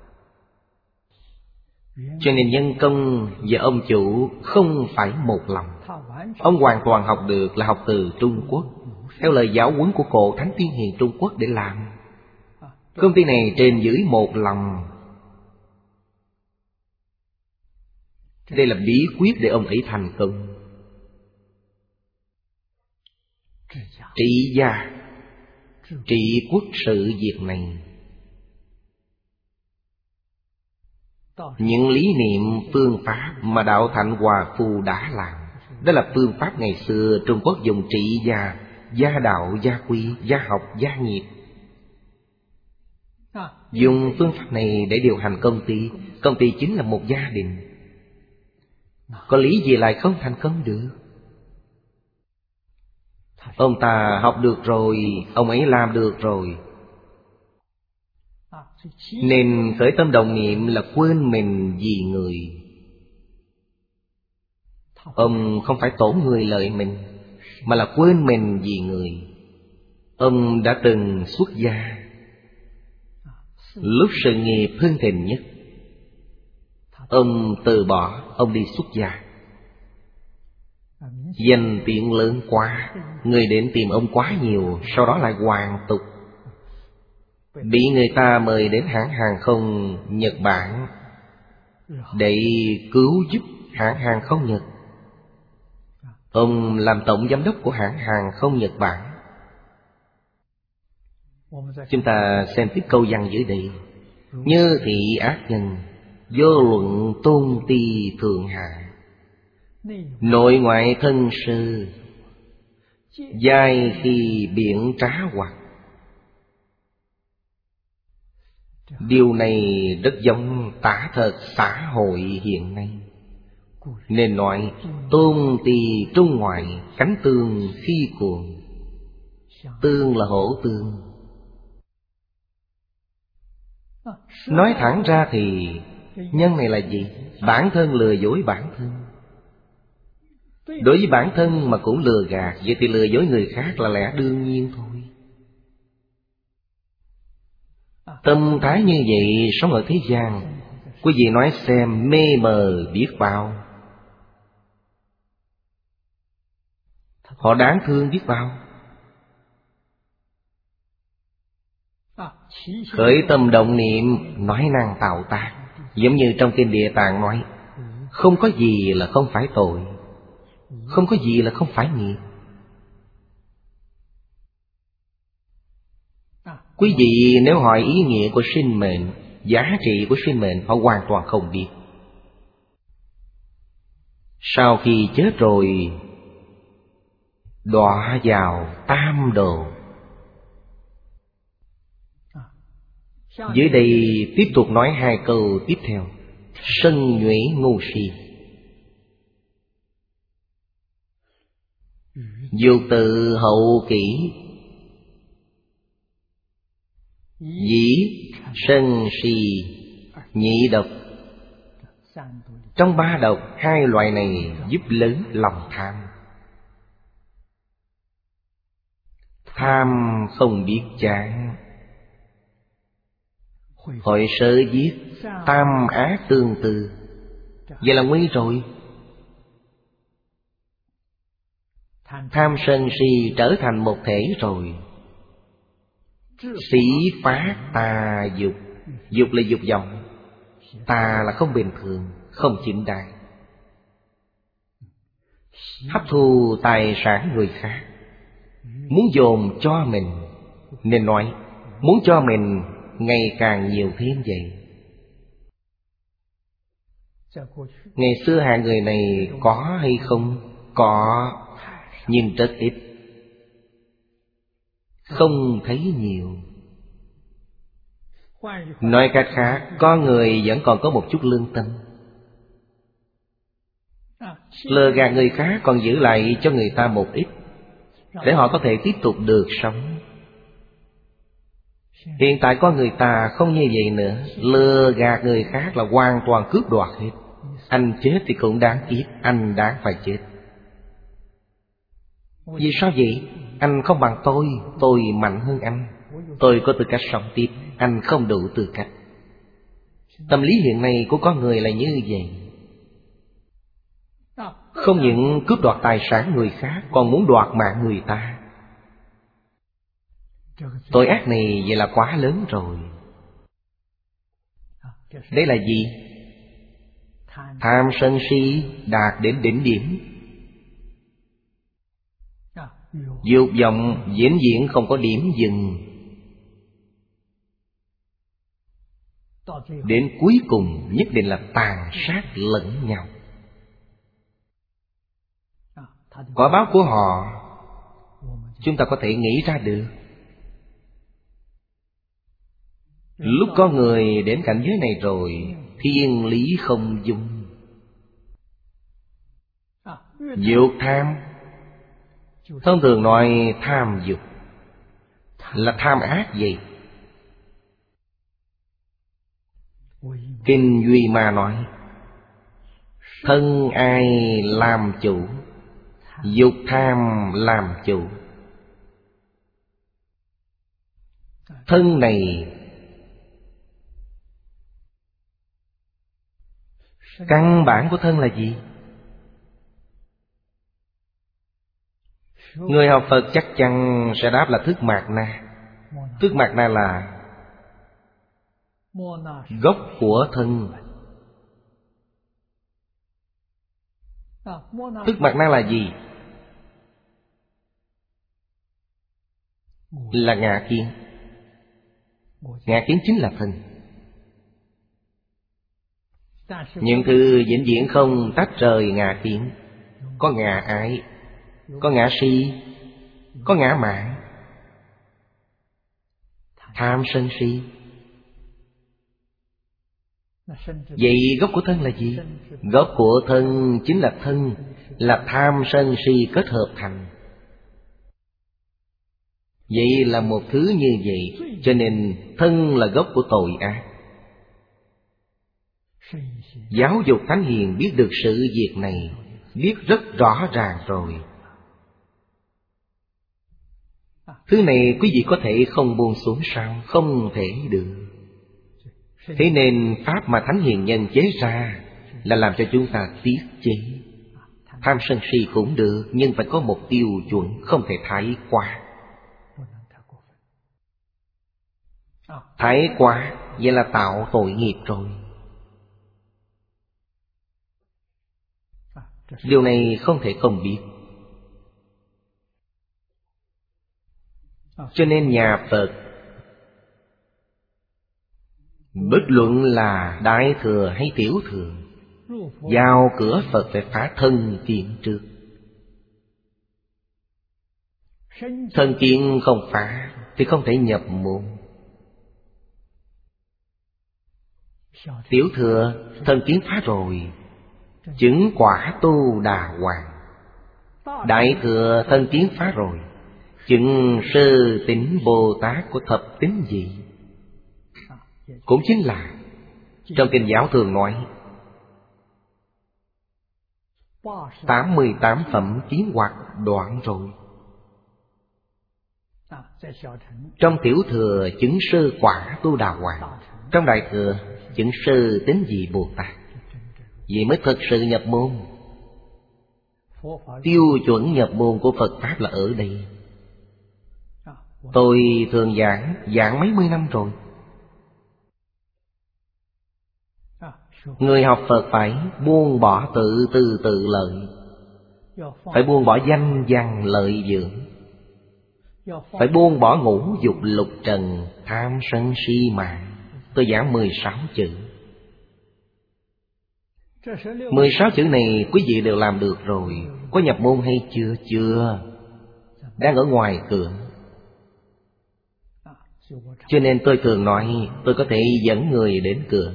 Cho nên nhân công và ông chủ không phải một lòng. Ông hoàn toàn học được là học từ Trung Quốc, theo lời giáo huấn của cổ Thánh Tiên Hiền Trung Quốc để làm. Công ty này trên dưới một lòng. Đây là bí quyết để ông ấy thành công. Trị gia, trị quốc sự việc này, những lý niệm phương pháp mà Đạo Thạnh Hòa Phu đã làm, đó là phương pháp ngày xưa Trung Quốc dùng trị gia, gia đạo, gia quy, gia học, gia nghiệp. Dùng phương pháp này để điều hành công ty. Công ty chính là một gia đình, có lý gì lại không thành công được. Ông ta học được rồi, ông ấy làm được rồi, nên khởi tâm động niệm là quên mình vì người. Ông không phải tổn người lợi mình, mà là quên mình vì người. Ông đã từng xuất gia, lúc sự nghiệp hưng thịnh nhất, ông từ bỏ, ông đi xuất gia. Danh tiếng lớn quá, người đến tìm ông quá nhiều, sau đó lại hoàn tục. Bị người ta mời đến hãng hàng không Nhật Bản để cứu giúp hãng hàng không Nhật. Ông làm tổng giám đốc của hãng hàng không Nhật Bản. Chúng ta xem tiếp câu văn dưới đây. Như thị ác nhân, vô luận tôn ti thượng hạ, nội ngoại thân sư, giai khi biển trá hoặc. Điều này rất giống tả thật xã hội hiện nay. Nên nói tôn ti trung ngoại, cánh tương khi cuồng. Tương là hổ tương. Nói thẳng ra thì nhân này là gì? Bản thân lừa dối bản thân. Đối với bản thân mà cũng lừa gạt, vậy thì lừa dối người khác là lẽ đương nhiên thôi. Tâm thái như vậy sống ở thế gian, quý vị nói xem mê mờ biết bao. Họ đáng thương biết bao. Khởi tâm động niệm nói năng tạo tác, giống như trong kinh Địa Tạng nói, không có gì là không phải tội, không có gì là không phải nghiệp. Quý vị nếu hỏi ý nghĩa của sinh mệnh, giá trị của sinh mệnh, họ hoàn toàn không biết. Sau khi chết rồi, đọa vào tam đồ. Dưới đây tiếp tục nói hai câu tiếp theo. Sân nhuệ ngu si. Dục tự hậu kỷ, dĩ sân si nhị độc. Trong ba độc, hai loại này giúp lớn lòng tham. Tham không biết chán, hội sớ giết, tam ác tương tự. Vậy là nguy rồi. Tham sân si trở thành một thể rồi. Sĩ phát tà dục. Dục là dục vọng, tà là không bình thường, không chính đáng. Hấp thu tài sản người khác, muốn dồn cho mình, nên nói muốn cho mình ngày càng nhiều thêm vậy. Ngày xưa hạng người này có hay không? Có, nhưng rất ít, không thấy nhiều. Nói cách khác, có người vẫn còn có một chút lương tâm, lừa gạt người khác, còn giữ lại cho người ta một ít, để họ có thể tiếp tục được sống. Hiện tại có người ta không như vậy nữa. Lừa gạt người khác là hoàn toàn cướp đoạt hết. Anh chết thì cũng đáng tiếc, anh đáng phải chết. Vì sao vậy? Anh không bằng tôi mạnh hơn anh. Tôi có tư cách sống tiếp, anh không đủ tư cách. Tâm lý hiện nay của con người là như vậy. Không những cướp đoạt tài sản người khác, còn muốn đoạt mạng người ta. Tội ác này vậy là quá lớn rồi. Đây là gì? Tham sân si đạt đến đỉnh điểm. Dục vọng vĩnh viễn không có điểm dừng. Đến cuối cùng nhất định là tàn sát lẫn nhau. Quả báo của họ chúng ta có thể nghĩ ra được. Lúc có người đến cảnh giới này rồi, thiên lý không dung. Dục tham, thông thường nói tham dục là tham ác vậy. Kinh Duy Ma nói, thân ai làm chủ, dục tham làm chủ. Thân này căn bản của thân là gì? Người học Phật chắc chắn sẽ đáp là thức mạt na. Thức mạt na là gốc của thân. Thức mạt na là gì? Là ngạ kiến. Ngạ kiến chính là thân. Những thứ vĩnh viễn không tách rời ngạ kiến. Có ngạ ái, có ngã si, có ngã mạn, tham sân si. Vậy gốc của thân là gì? Gốc của thân chính là thân, là tham sân si kết hợp thành. Vậy là một thứ như vậy, cho nên thân là gốc của tội ác. Giáo dục thánh hiền biết được sự việc này, biết rất rõ ràng rồi. Thứ này quý vị có thể không buông xuống sao? Không thể được. Thế nên pháp mà thánh hiền nhân chế ra là làm cho chúng ta tiết chế. Tham sân si cũng được, nhưng phải có một tiêu chuẩn, không thể thái quá. Thái quá vậy là tạo tội nghiệp rồi. Điều này không thể không biết. Cho nên nhà Phật, bất luận là đại thừa hay tiểu thừa, vào cửa Phật phải phá thân kiến trước. Thân kiến không phá thì không thể nhập môn. Tiểu thừa thân kiến phá rồi, chứng quả Tu Đà Hoàng. Đại thừa thân kiến phá rồi, chứng Sơ Tính Bồ Tát của thập tín vị. Cũng chính là trong kinh giáo thường nói 88 phẩm kiến hoặc đoạn rồi. Trong tiểu thừa chứng sơ quả Tu Đà Hoàng, trong đại thừa chứng sơ tín vị Bồ Tát. Vậy mới thực sự nhập môn. Tiêu chuẩn nhập môn của Phật Pháp là ở đây. Tôi thường giảng mấy mươi năm rồi. Người học Phật phải buông bỏ tự lợi, phải buông bỏ danh văn lợi dưỡng, phải buông bỏ ngũ dục lục trần, tham sân si mạng. Tôi giảng 16 chữ. 16 chữ này quý vị đều làm được rồi. Có nhập môn hay chưa? Chưa. Đang ở ngoài cửa. Cho nên tôi thường nói tôi có thể dẫn người đến cửa.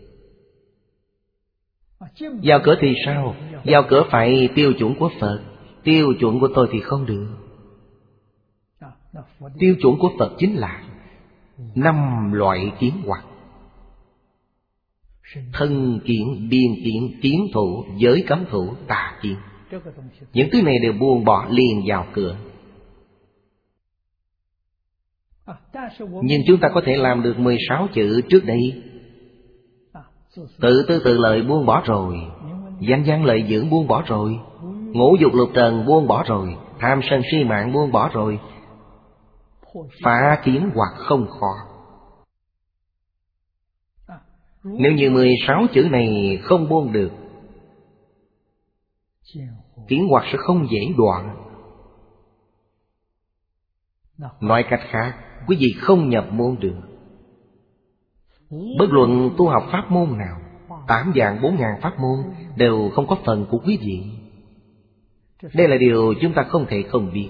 Vào cửa thì sao? Vào cửa phải tiêu chuẩn của Phật. Tiêu chuẩn của tôi thì không được. Tiêu chuẩn của Phật chính là 5 loại kiến hoặc: thân kiến, biên kiến, kiến thủ, giới cấm thủ, tà kiến. Những thứ này đều buông bỏ liền vào cửa. Nhưng chúng ta có thể làm được 16 chữ trước đây. Tự tư tự lợi buông bỏ rồi, danh văn lợi dưỡng buông bỏ rồi, ngũ dục lục trần buông bỏ rồi, tham sân si mạng buông bỏ rồi. Phá kiến hoặc không khó. Nếu như 16 chữ này không buông được, kiến hoặc sẽ không dễ đoạn. Nói cách khác, quý vị không nhập môn được. Bất luận tu học pháp môn nào, 8 vạn 4 ngàn pháp môn đều không có phần của quý vị. Đây là điều chúng ta không thể không biết.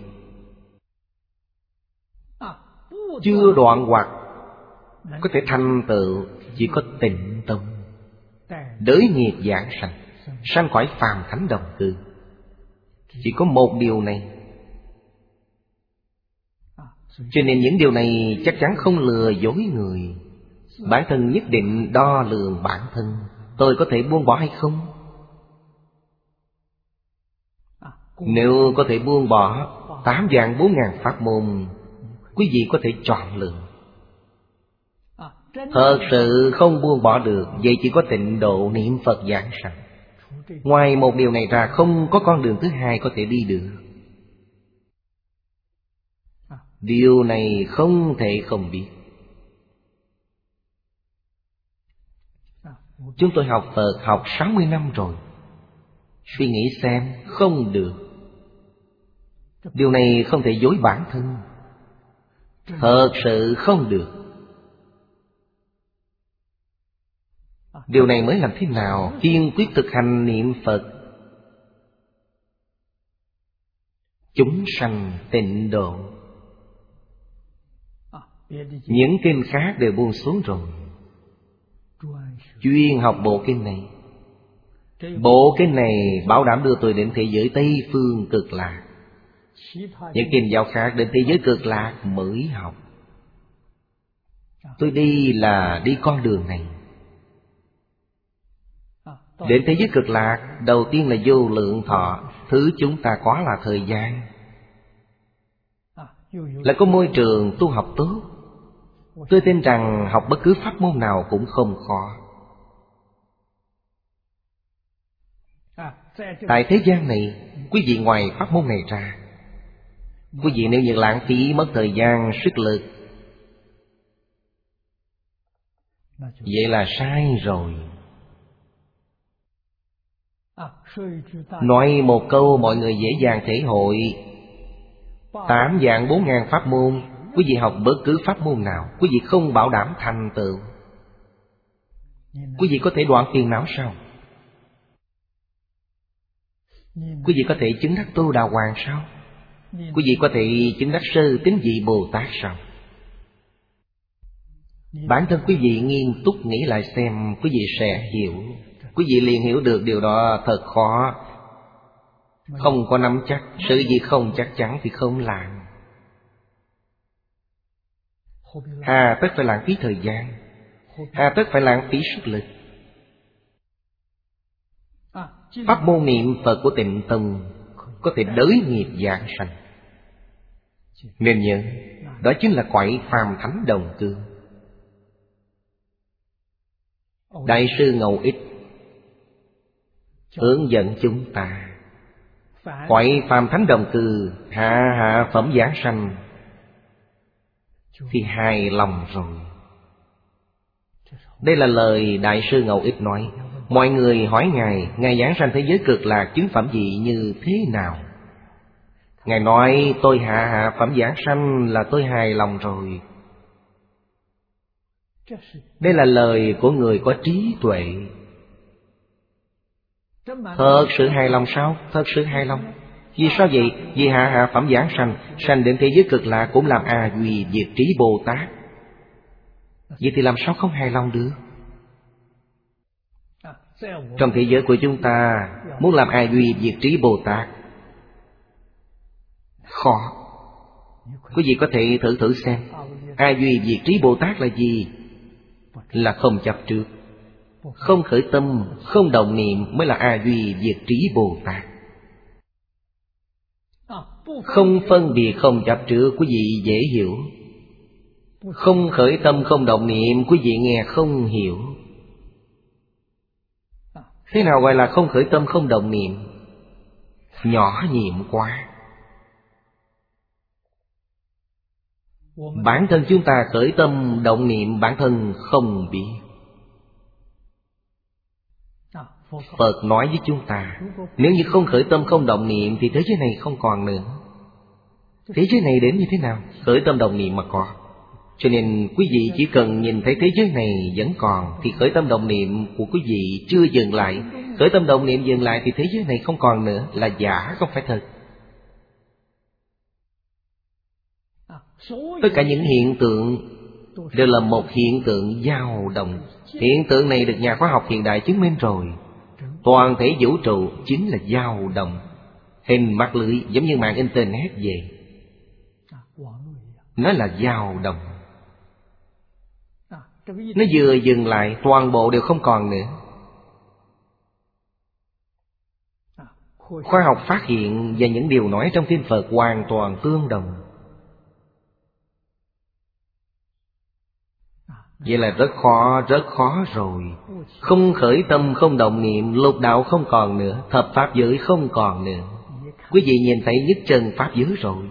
Chưa đoạn hoặc có thể thành tựu chỉ có Tịnh Tông, đới nghiệp giảng sanh, sanh khỏi phàm thánh đồng cư. Chỉ có một điều này. Cho nên những điều này chắc chắn không lừa dối người. Bản thân nhất định đo lường bản thân. Tôi có thể buông bỏ hay không? Nếu có thể buông bỏ 8 vạn 4 ngàn pháp môn, quý vị có thể chọn lựa. Thật sự không buông bỏ được, vậy chỉ có tịnh độ niệm Phật giảng sanh. Ngoài một điều này ra, không có con đường thứ hai có thể đi được. Điều này không thể không biết. Chúng tôi học Phật học 60 năm rồi. Suy nghĩ xem, không được. Điều này không thể dối bản thân. Thật sự không được. Điều này mới làm thế nào? Kiên quyết thực hành niệm Phật, chúng sanh tịnh độ. Những kinh khác đều buông xuống rồi. Chuyên học bộ kinh này. Bộ kinh này bảo đảm đưa tôi đến thế giới Tây Phương Cực Lạc. Những kinh giáo khác đến thế giới Cực Lạc mới học. Tôi đi là đi con đường này. Đến thế giới Cực Lạc, đầu tiên là vô lượng thọ. Thứ chúng ta có là thời gian, là có môi trường tu học tốt. Tôi tin rằng học bất cứ pháp môn nào cũng không khó. Tại thế gian này, quý vị ngoài pháp môn này ra, quý vị nếu như lãng phí mất thời gian, sức lực, vậy là sai rồi. Nói một câu mọi người dễ dàng thể hội. 8 vạn 4 ngàn pháp môn, quý vị học bất cứ pháp môn nào, quý vị không bảo đảm thành tựu. Quý vị có thể đoạn phiền não sao? Quý vị có thể chứng đắc Tu Đà Hoàng sao? Quý vị có thể chứng đắc Sơ Tín Vị Bồ Tát sao? Bản thân quý vị nghiêm túc nghĩ lại xem, quý vị sẽ hiểu. Quý vị liền hiểu được điều đó thật khó. Không có nắm chắc, sự gì không chắc chắn thì không làm. Hà tất phải lãng phí thời gian, hà tất phải lãng phí sức lực. Pháp môn niệm Phật của Tịnh Tông có thể đới nghiệp giảng sanh. Nên nhớ, đó chính là cõi phàm thánh đồng cư. Đại sư Ngẫu Ích hướng dẫn chúng ta, cõi phàm thánh đồng cư, hạ phẩm giảng sanh thì hài lòng rồi. Đây là lời Đại sư Ngẫu Ích nói. Mọi người hỏi Ngài giảng sanh thế giới cực lạc chứng phẩm vị như thế nào? Ngài nói tôi hạ phẩm giảng sanh là tôi hài lòng rồi. Đây là lời của người có trí tuệ. Thật sự hài lòng sao? Thật sự hài lòng. Vì sao vậy? Vì hạ phẩm giảng sanh, sanh đến thế giới cực lạc cũng làm A Duy Diệt Trí Bồ Tát. Vậy thì làm sao không hài lòng được? Trong thế giới của chúng ta, muốn làm A Duy Diệt Trí Bồ Tát khó. Quý vị có thể thử xem. A Duy Diệt Trí Bồ Tát là gì? Là không chấp trước, không khởi tâm, không động niệm mới là A Duy Diệt Trí Bồ Tát. Không phân biệt, không chấp trước, quý vị dễ hiểu. Không khởi tâm, không động niệm, quý vị nghe không hiểu. Thế nào gọi là không khởi tâm, không động niệm? Nhỏ nhiệm quá. Bản thân chúng ta khởi tâm, động niệm, bản thân không biết. Phật nói với chúng ta, nếu như không khởi tâm, không động niệm thì thế giới này không còn nữa. Thế giới này đến như thế nào? Khởi tâm động niệm mà có. Cho nên quý vị chỉ cần nhìn thấy thế giới này vẫn còn thì khởi tâm động niệm của quý vị chưa dừng lại. Khởi tâm động niệm dừng lại thì thế giới này không còn nữa, là giả không phải thật. Tất cả những hiện tượng đều là một hiện tượng dao động. Hiện tượng này được nhà khoa học hiện đại chứng minh rồi. Toàn thể vũ trụ chính là dao động. Hình mắt lưới giống như mạng internet vậy. Nó là dao động. Nó vừa dừng lại, toàn bộ đều không còn nữa. Khoa học phát hiện và những điều nói trong kinh Phật hoàn toàn tương đồng. Vậy là rất khó rồi. Không khởi tâm, không động niệm, lục đạo không còn nữa, thập pháp giới không còn nữa. Quý vị nhìn thấy nhất chân pháp giới rồi.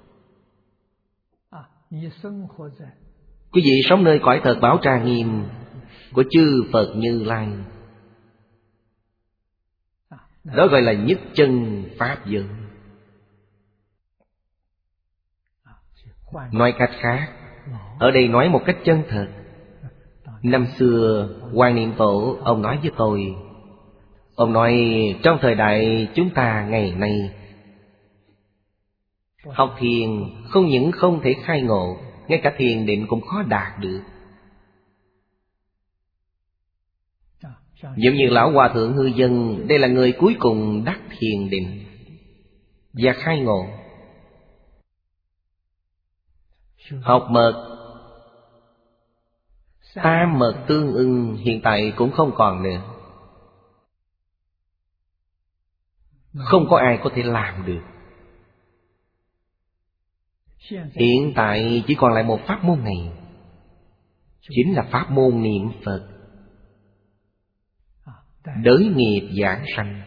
Quý vị sống nơi cõi thật Bảo Trà Nghiêm của chư Phật Như Lai. Đó gọi là nhất chân pháp giới. Nói cách khác, ở đây nói một cách chân thật. Năm xưa Quan Niệm Tổ ông nói với tôi, ông nói trong thời đại chúng ta ngày nay, học thiền không những không thể khai ngộ, ngay cả thiền định cũng khó đạt được. Giống như Lão Hòa Thượng Hư Dân, đây là người cuối cùng đắc thiền định và khai ngộ. Học mật, tam mật tương ưng hiện tại cũng không còn nữa. Không có ai có thể làm được. Hiện tại chỉ còn lại một pháp môn này, chính là pháp môn niệm Phật, đới nghiệp giảng sanh.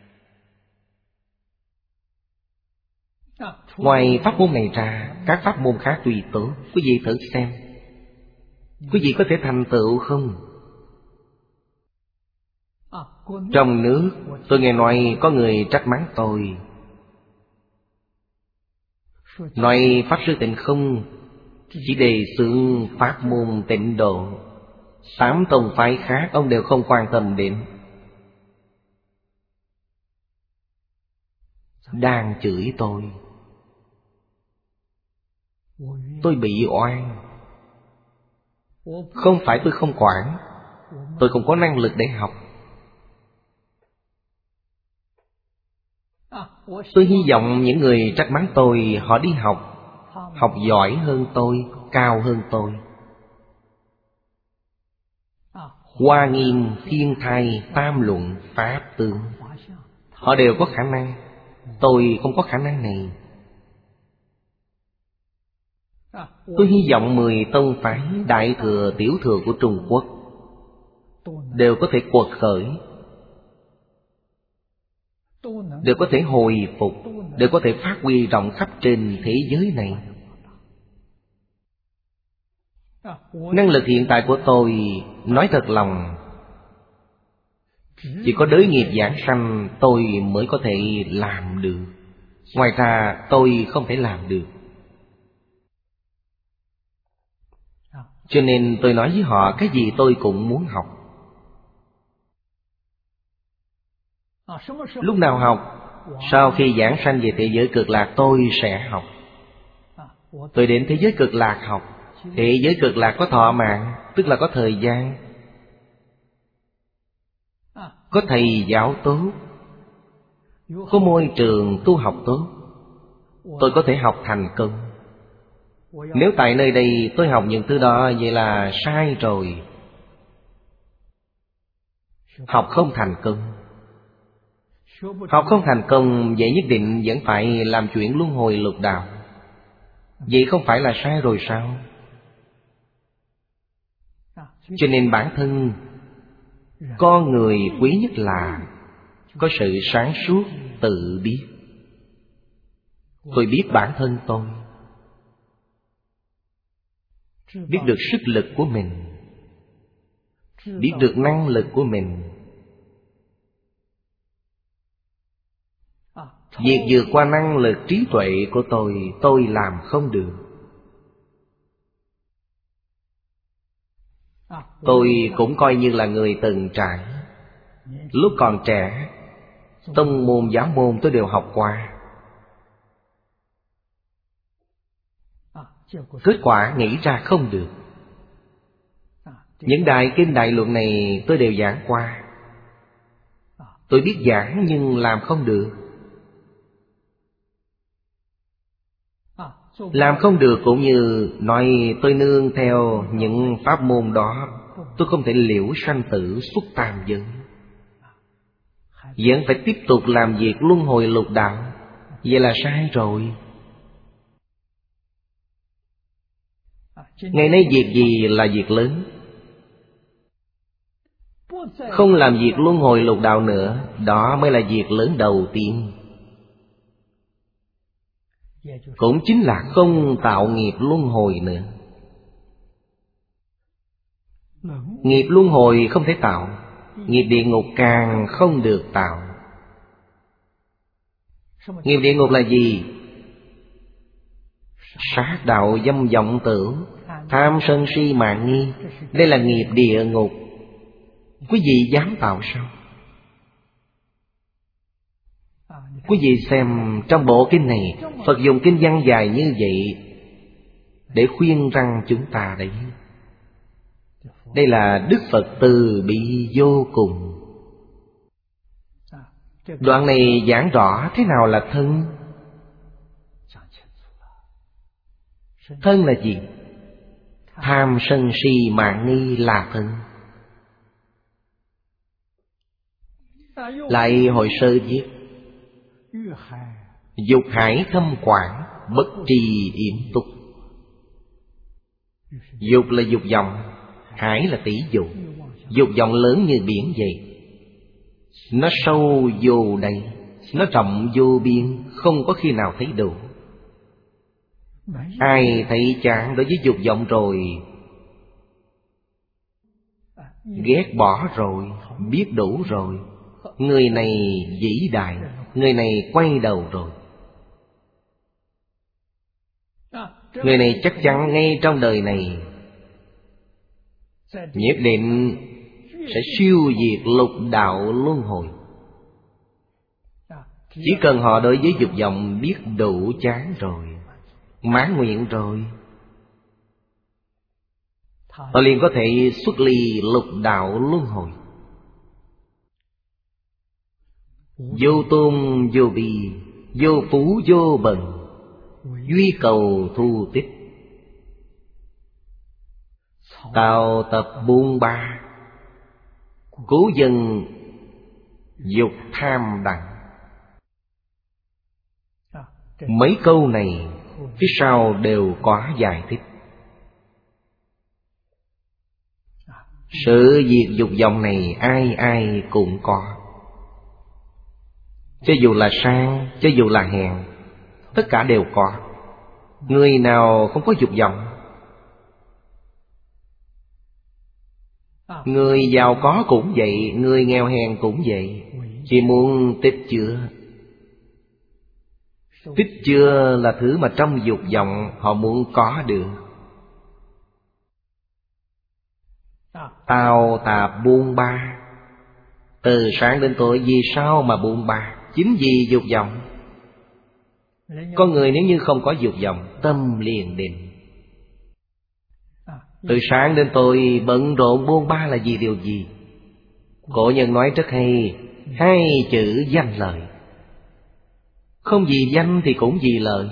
Ngoài pháp môn này ra, các pháp môn khác tùy tốt. Quý vị thử xem, quý vị có thể thành tựu không? Trong nước, tôi nghe nói có người trách mắng tôi, nói Pháp Sư Tịnh Không chỉ đề xướng pháp môn Tịnh Độ, 8 tông phái khác ông đều không quan tâm đến. Đang chửi tôi bị oan. Không phải tôi không quản, tôi không có năng lực để học. Tôi hy vọng những người trách mắng tôi, họ đi học, học giỏi hơn tôi, cao hơn tôi. Hoa nghiêm, thiên thai, tam luận, pháp tướng, họ đều có khả năng. Tôi không có khả năng này. Tôi hy vọng 10 tông phái đại thừa tiểu thừa của Trung Quốc đều có thể quật khởi, đều có thể hồi phục, đều có thể phát huy rộng khắp trên thế giới này. Năng lực hiện tại của tôi, nói thật lòng, chỉ có đới nghiệp giảng sanh tôi mới có thể làm được. Ngoài ra tôi không thể làm được. Cho nên tôi nói với họ cái gì tôi cũng muốn học. Lúc nào học? Sau khi giảng sanh về thế giới cực lạc tôi sẽ học. Tôi đến thế giới cực lạc học. Thế giới cực lạc có thọ mạng, tức là có thời gian, có thầy giáo tốt, có môi trường tu học tốt, tôi có thể học thành công. Nếu tại nơi đây tôi học những thứ đó, vậy là sai rồi. Học không thành công. Học không thành công, vậy nhất định vẫn phải làm chuyện luân hồi lục đạo. Vậy không phải là sai rồi sao? Cho nên bản thân con người quý nhất là có sự sáng suốt tự biết. Tôi biết bản thân tôi, biết được sức lực của mình, biết được năng lực của mình. Việc vượt qua năng lực trí tuệ của tôi làm không được. Tôi cũng coi như là người từng trải. Lúc còn trẻ, tông môn giáo môn tôi đều học qua. Kết quả nghĩ ra không được. Những đại kinh đại luận này tôi đều giảng qua. Tôi biết giảng nhưng làm không được. Làm không được cũng như nói tôi nương theo những pháp môn đó, tôi không thể liễu sanh tử xuất tam giới. Vẫn phải tiếp tục làm việc luân hồi lục đạo. Vậy là sai rồi. Ngày nay việc gì là việc lớn? Không làm việc luân hồi lục đạo nữa, đó mới là việc lớn đầu tiên. Cũng chính là không tạo nghiệp luân hồi nữa. Nghiệp luân hồi không thể tạo, nghiệp địa ngục càng không được tạo. Nghiệp địa ngục là gì? Sát đạo dâm vọng tưởng, tham sân si mạn nghi. Đây là nghiệp địa ngục. Quý vị dám tạo sao? Quý vị xem trong bộ kinh này, Phật dùng kinh văn dài như vậy để khuyên răn chúng ta đấy. Đây là Đức Phật từ bi vô cùng. Đoạn này giảng rõ thế nào là thân. Thân là gì? Tham sân si mạn nghi là thân. Lại hồi sơ viết: dục hải thâm quảng, bất tri yểm túc. Dục là dục vọng, hải là tỷ dụ. Dục vọng lớn như biển vậy. Nó sâu vô đây, nó rộng vô biên, không có khi nào thấy đủ. Ai thấy chán đối với dục vọng rồi, ghét bỏ rồi, biết đủ rồi, người này vĩ đại, người này quay đầu rồi. Người này chắc chắn ngay trong đời này nhất định sẽ siêu diệt lục đạo luân hồi. Chỉ cần họ đối với dục vọng biết đủ chán rồi, mãn nguyện rồi, họ liền có thể xuất ly lục đạo luân hồi. Vô tôn vô bì, vô phú vô bần, duy cầu thu tích. Tạo tập buôn ba, cố dân dục tham đặng. Mấy câu này phía sau đều có giải thích. Sự diệt dục vọng này ai ai cũng có. Cho dù là sang, cho dù là hèn, tất cả đều có. Người nào không có dục vọng? Người giàu có cũng vậy, người nghèo hèn cũng vậy. Chỉ muốn tích chứa. Tích chứa là thứ mà trong dục vọng họ muốn có được. Tào tạp buôn ba, từ sáng đến tối vì sao mà buôn ba? Chính vì dục vọng. Con người nếu như không có dục vọng, tâm liền định. Từ sáng đến tối bận rộn buôn ba là vì điều gì? Cổ nhân nói rất hay, hai chữ danh lợi. Không vì danh thì cũng vì lợi.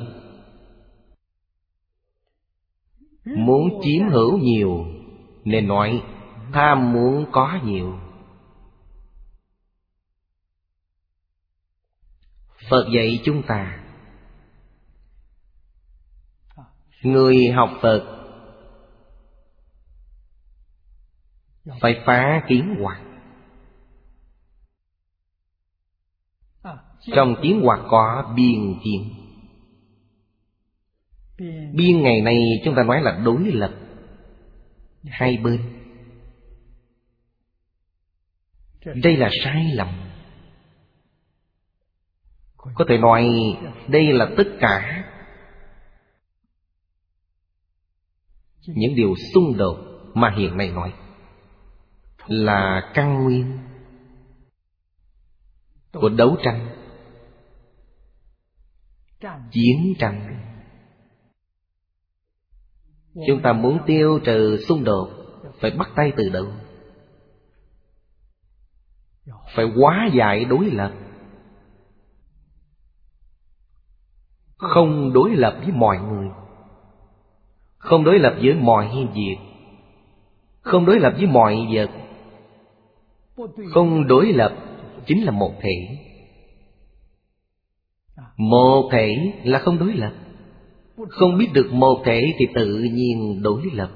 Muốn chiếm hữu nhiều nên nói tham muốn có nhiều. Phật dạy chúng ta, người học Phật phải phá kiến hoặc. Trong kiến hoặc có biên kiến. Biên ngày nay chúng ta nói là đối lập, hai bên. Đây là sai lầm. Có thể nói đây là tất cả những điều xung đột mà hiện nay nói là căn nguyên của đấu tranh, chiến tranh. Chúng ta muốn tiêu trừ xung đột phải bắt tay từ đâu? Phải hóa giải đối lập. Không đối lập với mọi người, không đối lập với mọi việc, không đối lập với mọi vật. Không đối lập chính là một thể. Một thể là không đối lập. Không biết được một thể thì tự nhiên đối lập.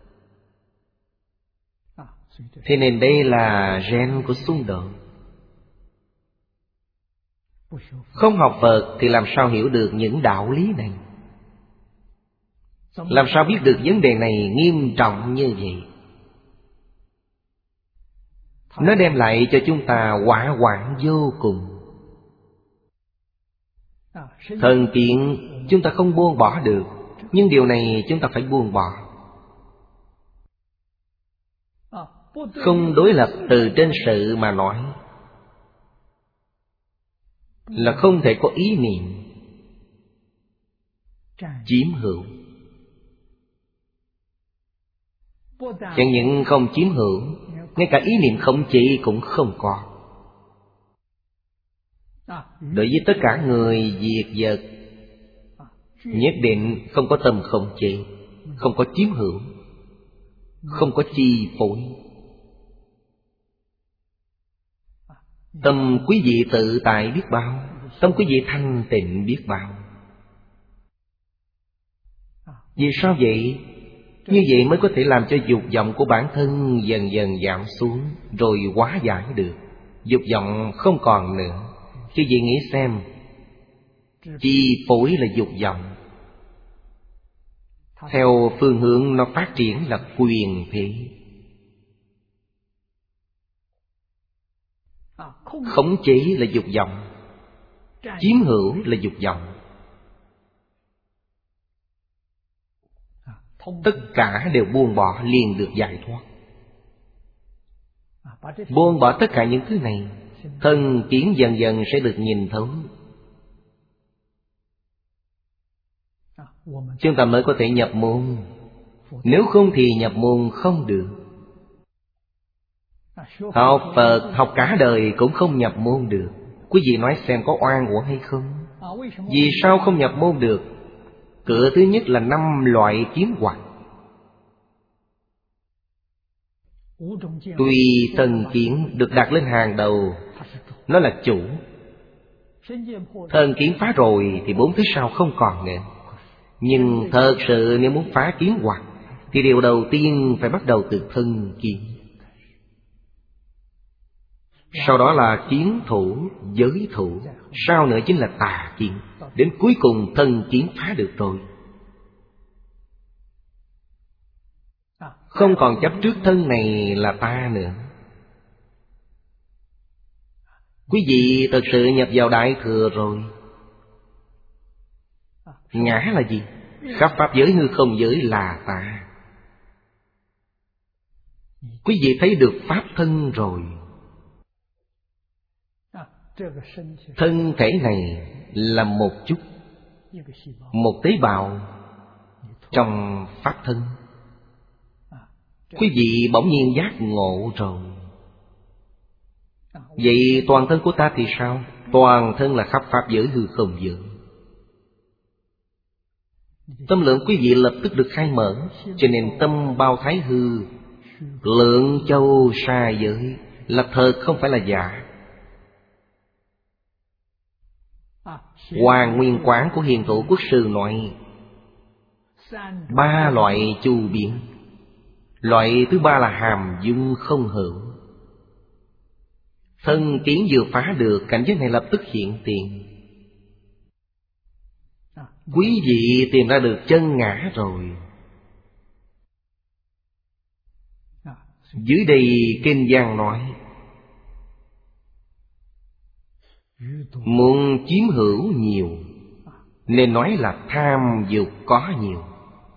Thế nên đây là gen của xung đột. Không học Phật thì làm sao hiểu được những đạo lý này? Làm sao biết được vấn đề này nghiêm trọng như vậy? Nó đem lại cho chúng ta hỏa hoạn vô cùng. Thần kiện chúng ta không buông bỏ được, nhưng điều này chúng ta phải buông bỏ. Không đối lập từ trên sự mà nói là không thể có ý niệm chiếm hữu. Chẳng những không chiếm hữu, ngay cả ý niệm khống chế cũng không có. Đối với tất cả người việc vật, nhất định không có tâm khống chế, không có chiếm hữu, không có chi phối. Tâm quý vị tự tại biết bao, tâm quý vị thanh tịnh biết bao. Vì sao vậy? Như vậy mới có thể làm cho dục vọng của bản thân dần dần giảm xuống, rồi hóa giải được. Dục vọng không còn nữa. Chứ vậy nghĩ xem, chi phối là dục vọng. Theo phương hướng nó phát triển là quyền thế. Khống chế là dục vọng, chiếm hữu là dục vọng. Tất cả đều buông bỏ liền được giải thoát. Buông bỏ tất cả những thứ này, thân kiến dần dần sẽ được nhìn thấu. Chúng ta mới có thể nhập môn. Nếu không thì nhập môn không được. Học Phật, học cả đời cũng không nhập môn được. Quý vị nói xem có oan uổng hay không? Vì sao không nhập môn được? Cửa thứ nhất là 5 loại kiến hoặc. Tuy thần kiến được đặt lên hàng đầu, nó là chủ. Thần kiến phá rồi thì 4 thứ sau không còn nữa. Nhưng thật sự nếu muốn phá kiến hoặc thì điều đầu tiên phải bắt đầu từ thân kiến. Sau đó là kiến thủ, giới thủ. Sau nữa chính là tà kiến. Đến cuối cùng thân kiến phá được rồi, không còn chấp trước thân này là ta nữa. Quý vị thật sự nhập vào Đại Thừa rồi. Ngã là gì? Khắp pháp giới hư không giới là ta. Quý vị thấy được pháp thân rồi. Thân thể này là một chút, một tế bào trong pháp thân. Quý vị bỗng nhiên giác ngộ rồi. Vậy toàn thân của ta thì sao? Toàn thân là khắp pháp giới hư không giới. Tâm lượng quý vị lập tức được khai mở. Cho nên tâm bao thái hư, lượng châu sa giới là thật không phải là giả. Hoàng Nguyên Quán của Hiền Thủ Quốc Sư nói 3 loại chu biến. Loại thứ 3 là hàm dung không hữu. Thân kiến vừa phá được, cảnh giới này lập tức hiện tiền. Quý vị tìm ra được chân ngã rồi. Dưới đây Kinh Giang nói muốn chiếm hữu nhiều, nên nói là tham dục có nhiều.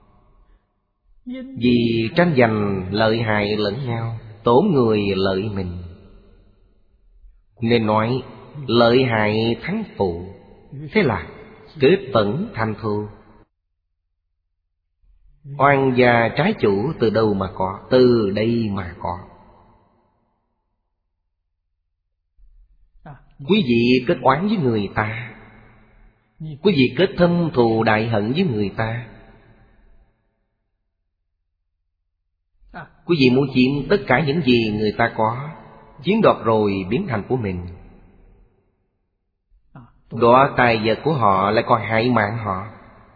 Vì tranh giành lợi hại lẫn nhau, tổn người lợi mình, nên nói lợi hại thắng phụ. Thế là kết tẩn thành thù. Oan gia trái chủ từ đâu mà có? Từ đây mà có. Quý vị kết oán với người ta, quý vị kết thâm thù đại hận với người ta. Quý vị muốn chiếm tất cả những gì người ta có, chiếm đoạt rồi biến thành của mình. Đoạt tài vật của họ lại còn hại mạng họ.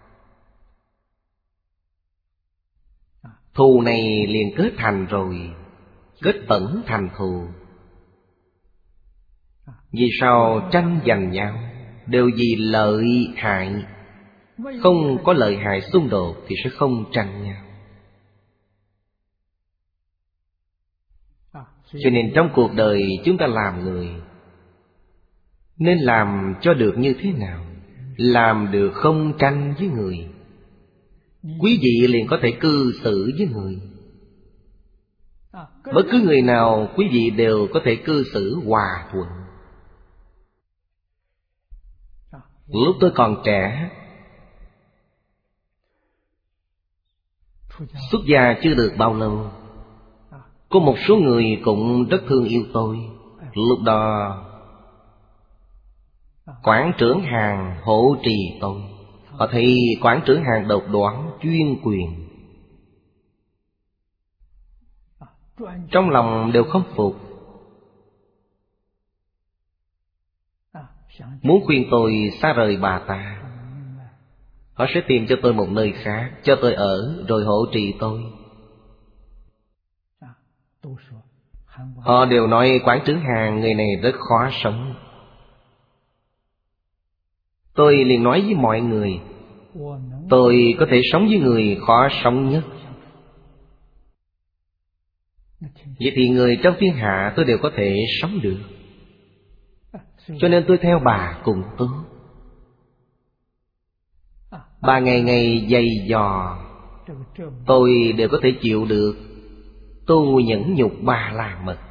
Thù này liền kết thành rồi, kết tẩn thành thù. Vì sao tranh giành nhau? Đều vì lợi hại. Không có lợi hại xung đột thì sẽ không tranh nhau. Cho nên trong cuộc đời chúng ta làm người nên làm cho được như thế nào? Làm được không tranh với người, quý vị liền có thể cư xử với người. Bất cứ người nào quý vị đều có thể cư xử hòa thuận. Lúc tôi còn trẻ, xuất gia chưa được bao lâu, có một số người cũng rất thương yêu tôi. Lúc đó quản trưởng Hàn hộ trì tôi. Họ thấy quản trưởng Hàn độc đoán chuyên quyền, trong lòng đều không phục, muốn khuyên tôi xa rời bà ta. Họ sẽ tìm cho tôi một nơi khác, cho tôi ở, rồi hộ trì tôi. Họ đều nói quản trưởng Hàn người này rất khó sống. Tôi liền nói với mọi người, tôi có thể sống với người khó sống nhất. Vậy thì người trong thiên hạ tôi đều có thể sống được. Cho nên tôi theo bà cùng tốt. Bà ngày ngày dày dò, tôi đều có thể chịu được. Tu nhẫn nhục bà là mật.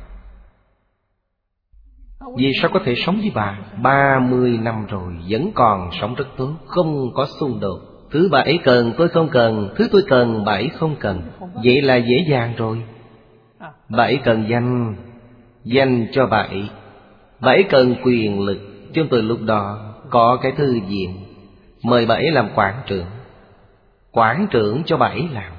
Vì sao có thể sống với bà? 30 năm rồi vẫn còn sống rất tốt, không có xung đột. Thứ bảy cần tôi không cần, thứ tôi cần bảy không cần. Vậy là dễ dàng rồi. Bảy cần danh, danh cho bảy. Bảy cần quyền lực, chúng tôi lúc đó có cái thư viện, mời bảy làm quản trưởng. Quản trưởng cho bảy làm.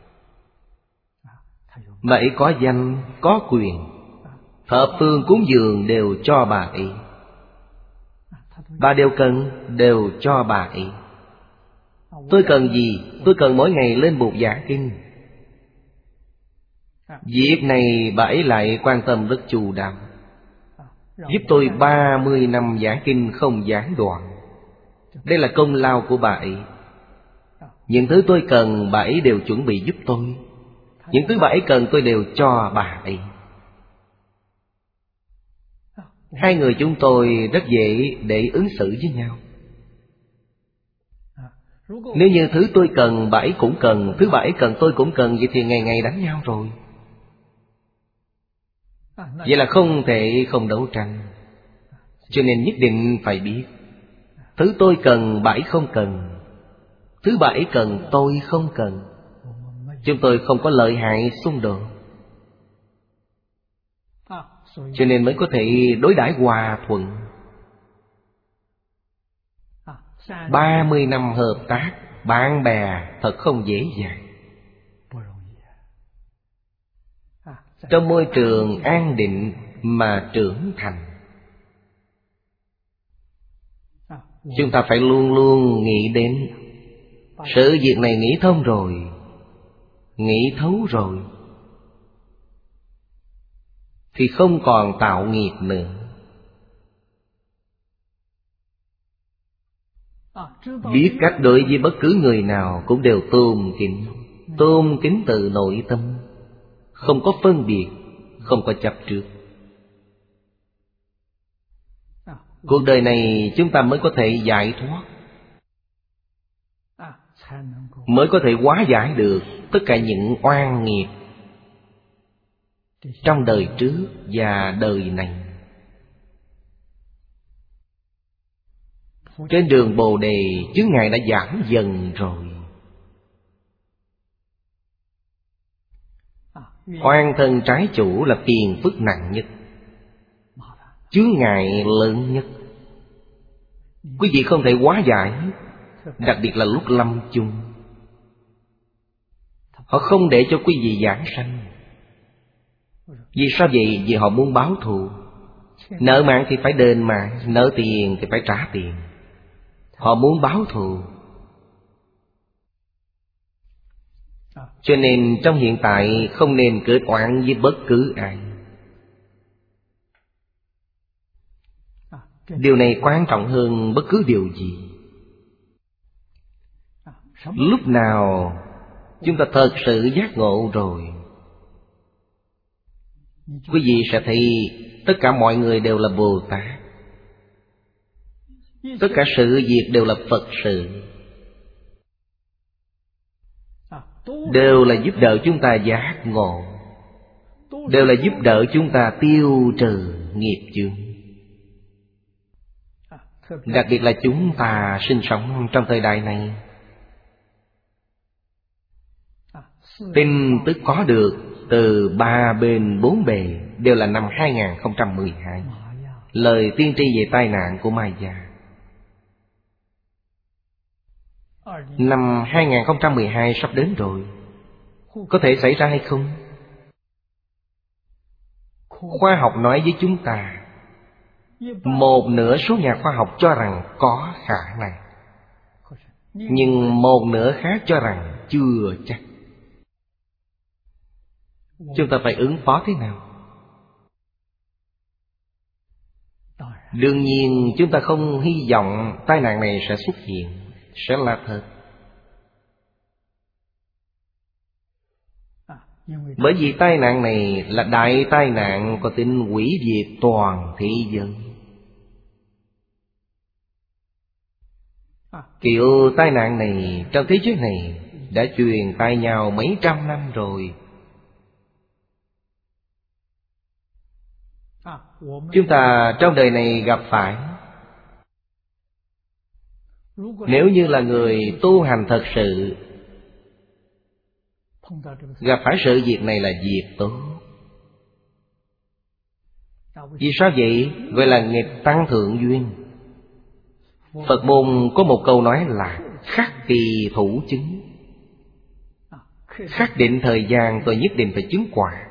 Bảy có danh, có quyền. Thập phương cúng dường đều cho bà ấy. Bà đều cần, đều cho bà ấy. Tôi cần gì? Tôi cần mỗi ngày lên bục giảng kinh. Việc này bà ấy lại quan tâm rất chu đáo, giúp tôi 30 năm giảng kinh không gián đoạn. Đây là công lao của bà ấy. Những thứ tôi cần bà ấy đều chuẩn bị giúp tôi. Những thứ bà ấy cần tôi đều cho bà ấy. Hai người chúng tôi rất dễ để ứng xử với nhau. Nếu như thứ tôi cần bà ấy cũng cần, thứ bà ấy cần tôi cũng cần, vậy thì ngày ngày đánh nhau rồi. Vậy là không thể không đấu tranh. Cho nên nhất định phải biết, thứ tôi cần bà ấy không cần, thứ bà ấy cần tôi không cần. Chúng tôi không có lợi hại xung đột, cho nên mới có thể đối đãi hòa thuận. 30 năm hợp tác, bạn bè thật không dễ dàng. Trong môi trường an định mà trưởng thành, chúng ta phải luôn luôn nghĩ đến sự việc này nghĩ thông rồi, nghĩ thấu rồi, thì không còn tạo nghiệp nữa. Biết cách đối với bất cứ người nào cũng đều tôn kính. Tôn kính từ nội tâm, không có phân biệt, không có chấp trước. Cuộc đời này chúng ta mới có thể giải thoát, mới có thể hóa giải được tất cả những oan nghiệp trong đời trước và đời này. Trên đường Bồ Đề, chướng ngại đã giảm dần rồi. Oan thân trái chủ là phiền phức nặng nhất, chướng ngại lớn nhất. Quý vị không thể hóa giải, đặc biệt là lúc lâm chung. Họ không để cho quý vị giảng sanh. Vì sao vậy? Vì họ muốn báo thù. Nợ mạng thì phải đền mạng, nợ tiền thì phải trả tiền. Họ muốn báo thù. Cho nên trong hiện tại không nên kết oán với bất cứ ai. Điều này quan trọng hơn bất cứ điều gì. Lúc nào chúng ta thật sự giác ngộ rồi, quý vị sẽ thấy tất cả mọi người đều là Bồ Tát, tất cả sự việc đều là Phật sự, đều là giúp đỡ chúng ta giác ngộ, đều là giúp đỡ chúng ta tiêu trừ nghiệp chướng. Đặc biệt là chúng ta sinh sống trong thời đại này, tin tức có được từ ba bên bốn bề đều là năm 2012. Lời tiên tri về tai nạn của Maya. Năm 2012 sắp đến rồi, có thể xảy ra hay không? Khoa học nói với chúng ta, một nửa số nhà khoa học cho rằng có khả năng, nhưng một nửa khác cho rằng chưa chắc. Chúng ta phải ứng phó thế nào? Đương nhiên chúng ta không hy vọng tai nạn này sẽ xuất hiện, sẽ là thật. Bởi vì tai nạn này là đại tai nạn có tính hủy diệt toàn thế giới. Kiểu tai nạn này trong thế giới này đã truyền tai nhau mấy trăm năm rồi. Chúng ta trong đời này gặp phải Nếu như là người tu hành thật sự, gặp phải sự việc này là việc tốt. Vì sao vậy? Gọi là nghịch tăng thượng duyên. Phật môn có một câu nói là khắc kỳ thủ chứng. Khắc định thời gian tôi nhất định phải chứng quả.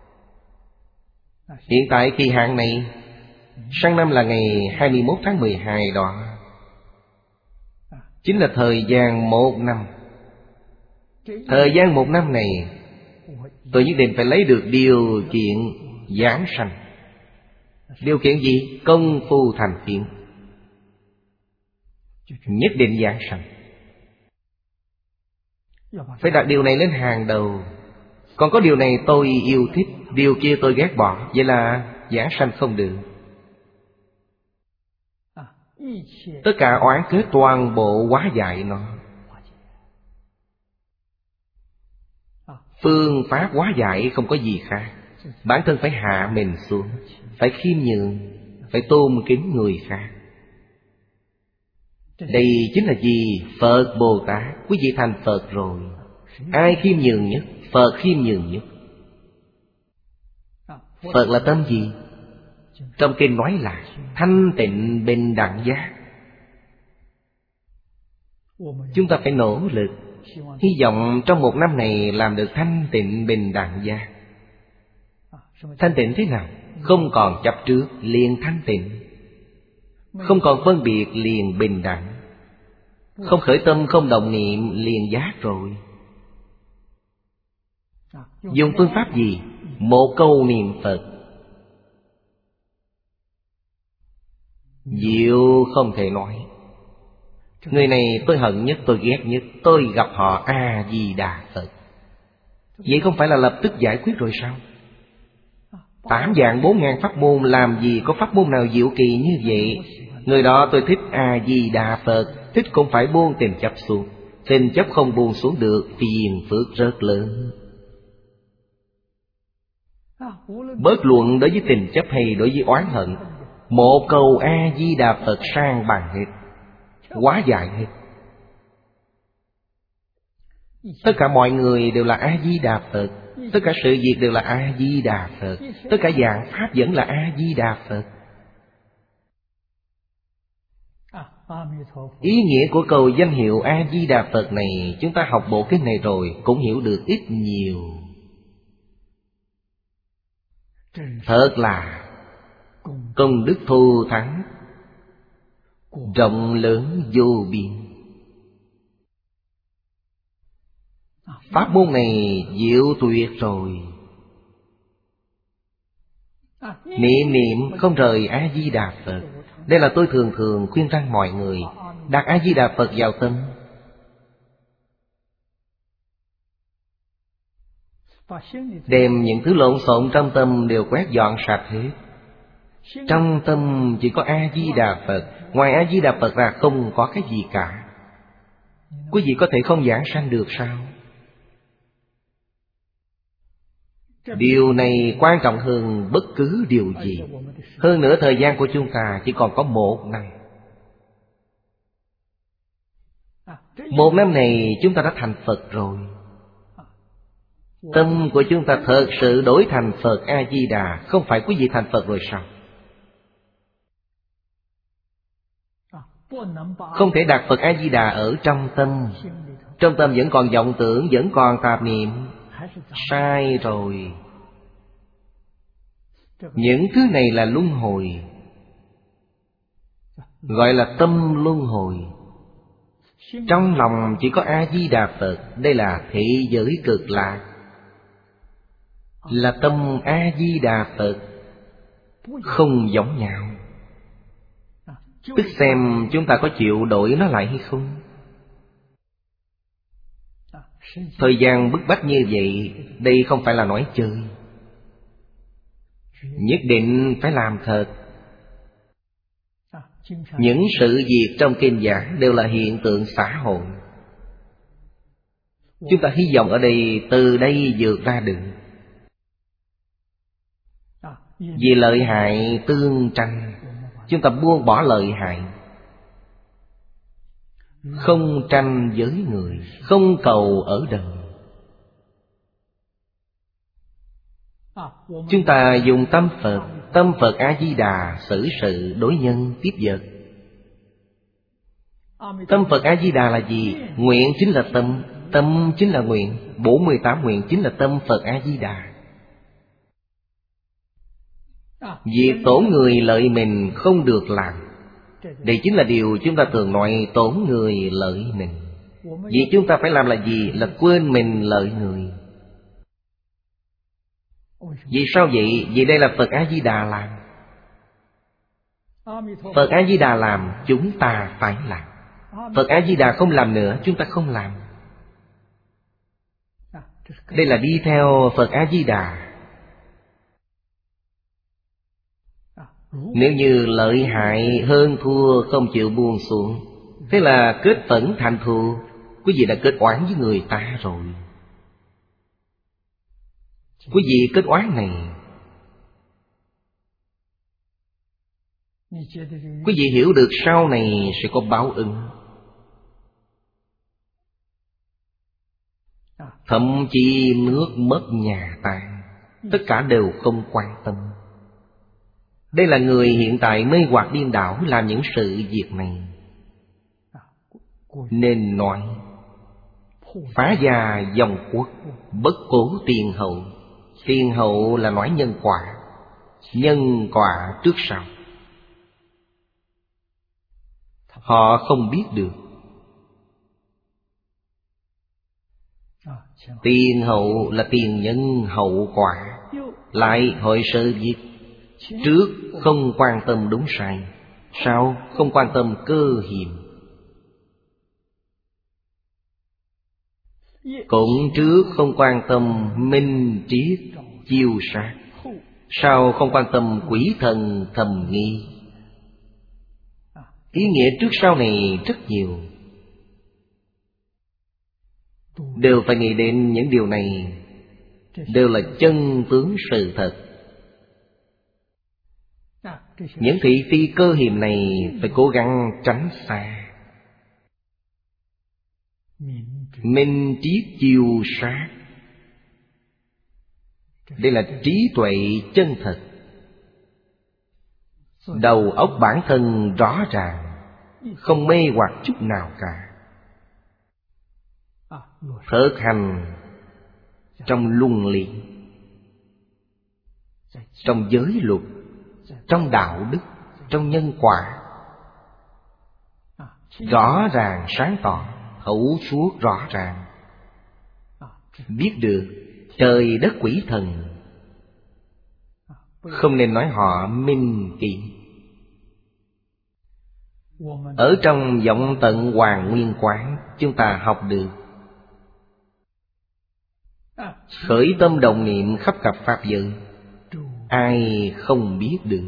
Hiện tại kỳ hạn này sang năm là ngày 21 tháng 12 đó, chính là thời gian 1 năm. Thời gian 1 năm này tôi nhất định phải lấy được điều kiện giảng sanh. Điều kiện gì? Công phu thành thiện, nhất định giảng sanh. Phải đặt điều này lên hàng đầu. Còn có điều này tôi yêu thích, điều kia tôi ghét bỏ, vậy là giảng sanh không được. Tất cả oán kết toàn bộ hóa giải nó. Phương pháp hóa giải không có gì khác. Bản thân phải hạ mình xuống, phải khiêm nhường, phải tôn kính người khác. Đây chính là gì? Phật Bồ Tát. Quý vị thành Phật rồi, ai khiêm nhường nhất? Phật khiêm nhường nhất. Phật là tâm gì? Trong kinh nói là thanh tịnh bình đẳng giác. Chúng ta phải nỗ lực, hy vọng trong 1 năm này làm được thanh tịnh bình đẳng giác. Thanh tịnh thế nào? Không còn chấp trước liền thanh tịnh, không còn phân biệt liền bình đẳng, không khởi tâm không động niệm liền giác rồi. Dùng phương pháp gì? Một câu niệm Phật, diệu không thể nói. Người này tôi hận nhất, tôi ghét nhất, tôi gặp họ A-di-đà Phật. Vậy không phải là lập tức giải quyết rồi sao? 8 vạn 4 ngàn pháp môn, làm gì có pháp môn nào diệu kỳ như vậy? Người đó tôi thích A-di-đà Phật, thích cũng phải buông tình chấp xuống. Tình chấp không buông xuống được, phiền phức rất lớn. Bớt luận đối với tình chấp hay đối với oán hận, một câu A-di-đà Phật sang bằng hết, hóa giải hết. Tất cả mọi người đều là A-di-đà Phật, tất cả sự việc đều là A-di-đà Phật, tất cả dạng pháp vẫn là A-di-đà Phật. Ý nghĩa của câu danh hiệu A-di-đà Phật này, chúng ta học bộ kinh này rồi cũng hiểu được ít nhiều. Thật là công đức thù thắng, rộng lớn vô biên. Pháp môn này diệu tuyệt rồi. Niệm niệm không rời A-di-đà Phật. Đây là tôi thường thường khuyên răn mọi người, đặt A-di-đà Phật vào tâm. Đem những thứ lộn xộn trong tâm đều quét dọn sạch hết. Trong tâm chỉ có A-di-đà Phật, ngoài A-di-đà Phật ra không có cái gì cả. Quý vị có thể không giảng sanh được sao? Điều này quan trọng hơn bất cứ điều gì. Hơn nữa thời gian của chúng ta chỉ còn có 1 năm. 1 năm này chúng ta đã thành Phật rồi. Tâm của chúng ta thật sự đổi thành Phật A-di-đà. Không phải quý vị thành Phật rồi sao? Không thể đặt Phật A-di-đà ở trong tâm. Trong tâm vẫn còn vọng tưởng, vẫn còn tạp niệm. Sai rồi. Những thứ này là luân hồi, gọi là tâm luân hồi. Trong lòng chỉ có A-di-đà Phật. Đây là thế giới cực lạc, là tâm A-di-đà Phật, không giống nhau. Tức xem chúng ta có chịu đổi nó lại hay không. Thời gian bức bách như vậy, đây không phải là nói chơi. Nhất định phải làm thật. Những sự việc trong kinh giảng đều là hiện tượng xã hội. Chúng ta hy vọng ở đây, từ đây vượt ra được. Vì lợi hại tương tranh, chúng ta buông bỏ lợi hại. không tranh với người, không cầu ở đời. Chúng ta dùng tâm Phật A-di-đà xử sự đối nhân tiếp vật. Tâm Phật A-di-đà là gì? Nguyện chính là tâm, tâm chính là nguyện, 48 nguyện chính là tâm Phật A-di-đà. Việc tổn người lợi mình không được làm. Đây chính là điều chúng ta thường nói tổn người lợi mình. Việc chúng ta phải làm là gì? Là quên mình lợi người. Vì sao vậy? Vì đây là Phật A-di-đà làm. Phật A-di-đà làm, chúng ta phải làm. Phật A-di-đà không làm nữa, chúng ta không làm. Đây là đi theo Phật A-di-đà. Nếu như lợi hại hơn thua không chịu buông xuống, thế là kết phẫn thành thù. Quý vị đã kết oán với người ta rồi. Quý vị kết oán này, quý vị hiểu được sau này sẽ có báo ứng. Thậm chí nước mất nhà tan, tất cả đều không quan tâm. Đây là người hiện tại mê hoặc điên đảo làm những sự việc này. Nên nói phá gia dòng quốc, bất cố tiền hậu. Tiền hậu là nói nhân quả. Nhân quả trước sau. Họ không biết được. Tiền hậu là tiền nhân hậu quả. Lại hội sự việc. Trước không quan tâm đúng sai, sau không quan tâm cơ hiểm. Cũng trước không quan tâm minh triết chiêu sát, sau không quan tâm quỷ thần thầm nghi. Ý nghĩa trước sau này rất nhiều. Đều phải nghĩ đến những điều này. Đều là chân tướng sự thật. Những thị phi cơ hiểm này phải cố gắng tránh xa. Minh triết chiêu sát, đây là trí tuệ chân thật. Đầu óc bản thân rõ ràng, không mê hoặc chút nào cả. Thực hành trong luân lý, trong giới luật, trong đạo đức, trong nhân quả, rõ ràng sáng tỏ, thấu suốt rõ ràng. Biết được trời đất quỷ thần, không nên nói họ minh kỵ. Ở trong vọng tận Hoàng Nguyên Quán, chúng ta học được khởi tâm đồng niệm khắp cặp pháp giới, ai không biết được.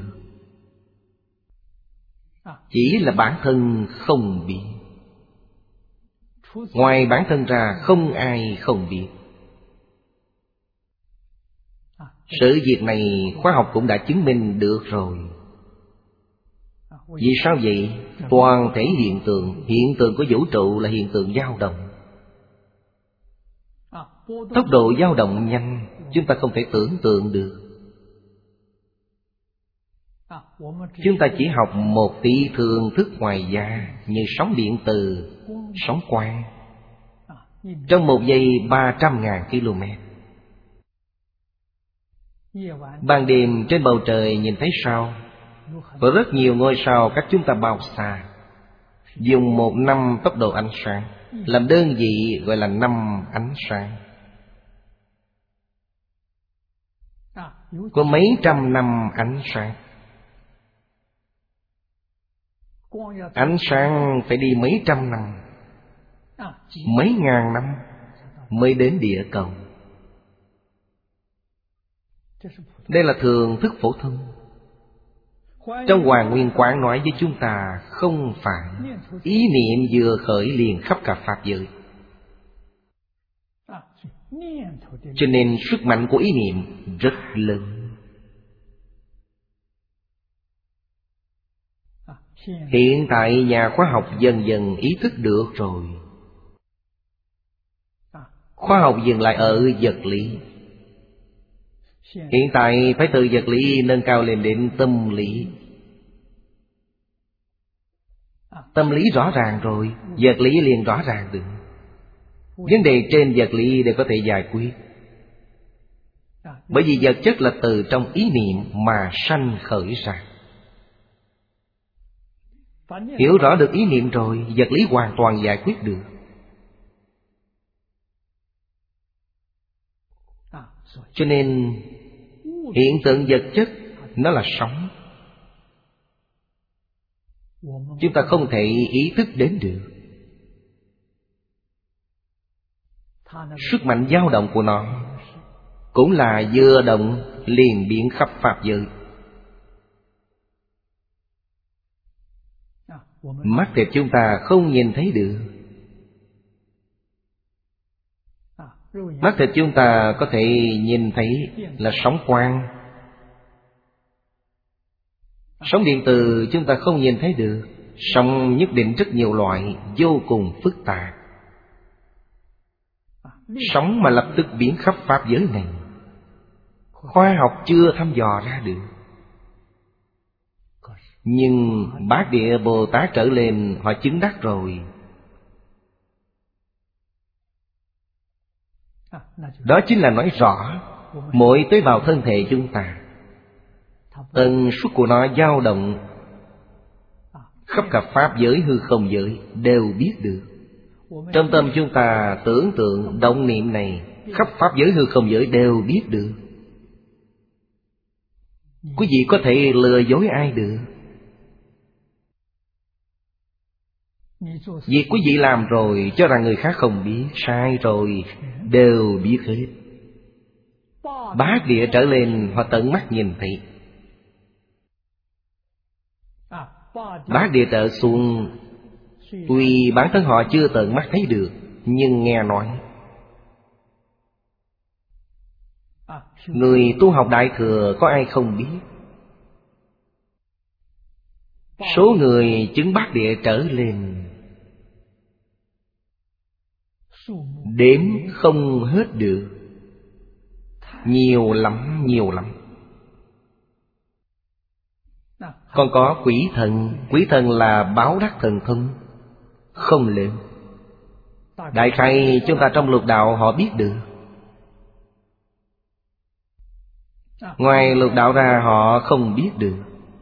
Chỉ là bản thân không biết. Ngoài bản thân ra không ai không biết. Sự việc này khoa học cũng đã chứng minh được rồi. Vì sao vậy? Toàn thể hiện tượng của vũ trụ là hiện tượng dao động. Tốc độ dao động nhanh, chúng ta không thể tưởng tượng được. Chúng ta chỉ học một tí thường thức ngoài da, như sóng điện từ, sóng quang. Trong một giây 300.000 km. Ban đêm trên bầu trời nhìn thấy sao? Có rất nhiều ngôi sao cách chúng ta bao xa. Dùng 1 năm tốc độ ánh sáng làm đơn vị gọi là 5 ánh sáng. Có mấy trăm năm ánh sáng. Ánh sáng phải đi mấy trăm năm, mấy ngàn năm mới đến địa cầu. Đây là thường thức phổ thông. Trong Hoàng Nguyên Quán nói với chúng ta, không phải ý niệm vừa khởi liền khắp cả pháp giới. Cho nên sức mạnh của ý niệm rất lớn. Hiện tại nhà khoa học dần dần ý thức được rồi. Khoa học dừng lại ở vật lý. Hiện tại phải từ vật lý nâng cao lên đến tâm lý. Tâm lý rõ ràng rồi, vật lý liền rõ ràng được. Vấn đề trên vật lý đều có thể giải quyết. Bởi vì vật chất là từ trong ý niệm mà sanh khởi ra. Hiểu rõ được ý niệm rồi, vật lý hoàn toàn giải quyết được. Cho nên hiện tượng vật chất nó là sống. Chúng ta không thể ý thức đến được. Sức mạnh dao động của nó cũng là vừa động liền biến khắp pháp giới. Mắt thịt chúng ta không nhìn thấy được. Mắt thịt chúng ta có thể nhìn thấy là sóng quang. Sóng điện từ chúng ta không nhìn thấy được. Sóng nhất định rất nhiều loại, vô cùng phức tạp. Sóng mà lập tức biến khắp pháp giới này, khoa học chưa thăm dò ra được. Nhưng Bát Địa Bồ Tát trở lên họ chứng đắc rồi. Đó chính là nói rõ mỗi tế bào thân thể chúng ta, tần suất của nó dao động khắp cả pháp giới hư không giới đều biết được. Trong tâm chúng ta tưởng tượng động niệm này khắp pháp giới hư không giới đều biết được. Quý vị có thể lừa dối ai được? Việc quý vị làm rồi cho rằng người khác không biết, sai rồi, đều biết hết. Bát địa trở lên họ tận mắt nhìn thấy. Bát địa trở xuống tuy bản thân họ chưa tận mắt thấy được, nhưng nghe nói. Người tu học Đại Thừa có ai không biết? Số người chứng Bát địa trở lên đếm không hết được. Nhiều lắm, nhiều lắm. Còn có quỷ thần. Quỷ thần là báo đắc thần thông, không lớn. Đại khái chúng ta trong lục đạo họ biết được. Ngoài lục đạo ra họ không biết được.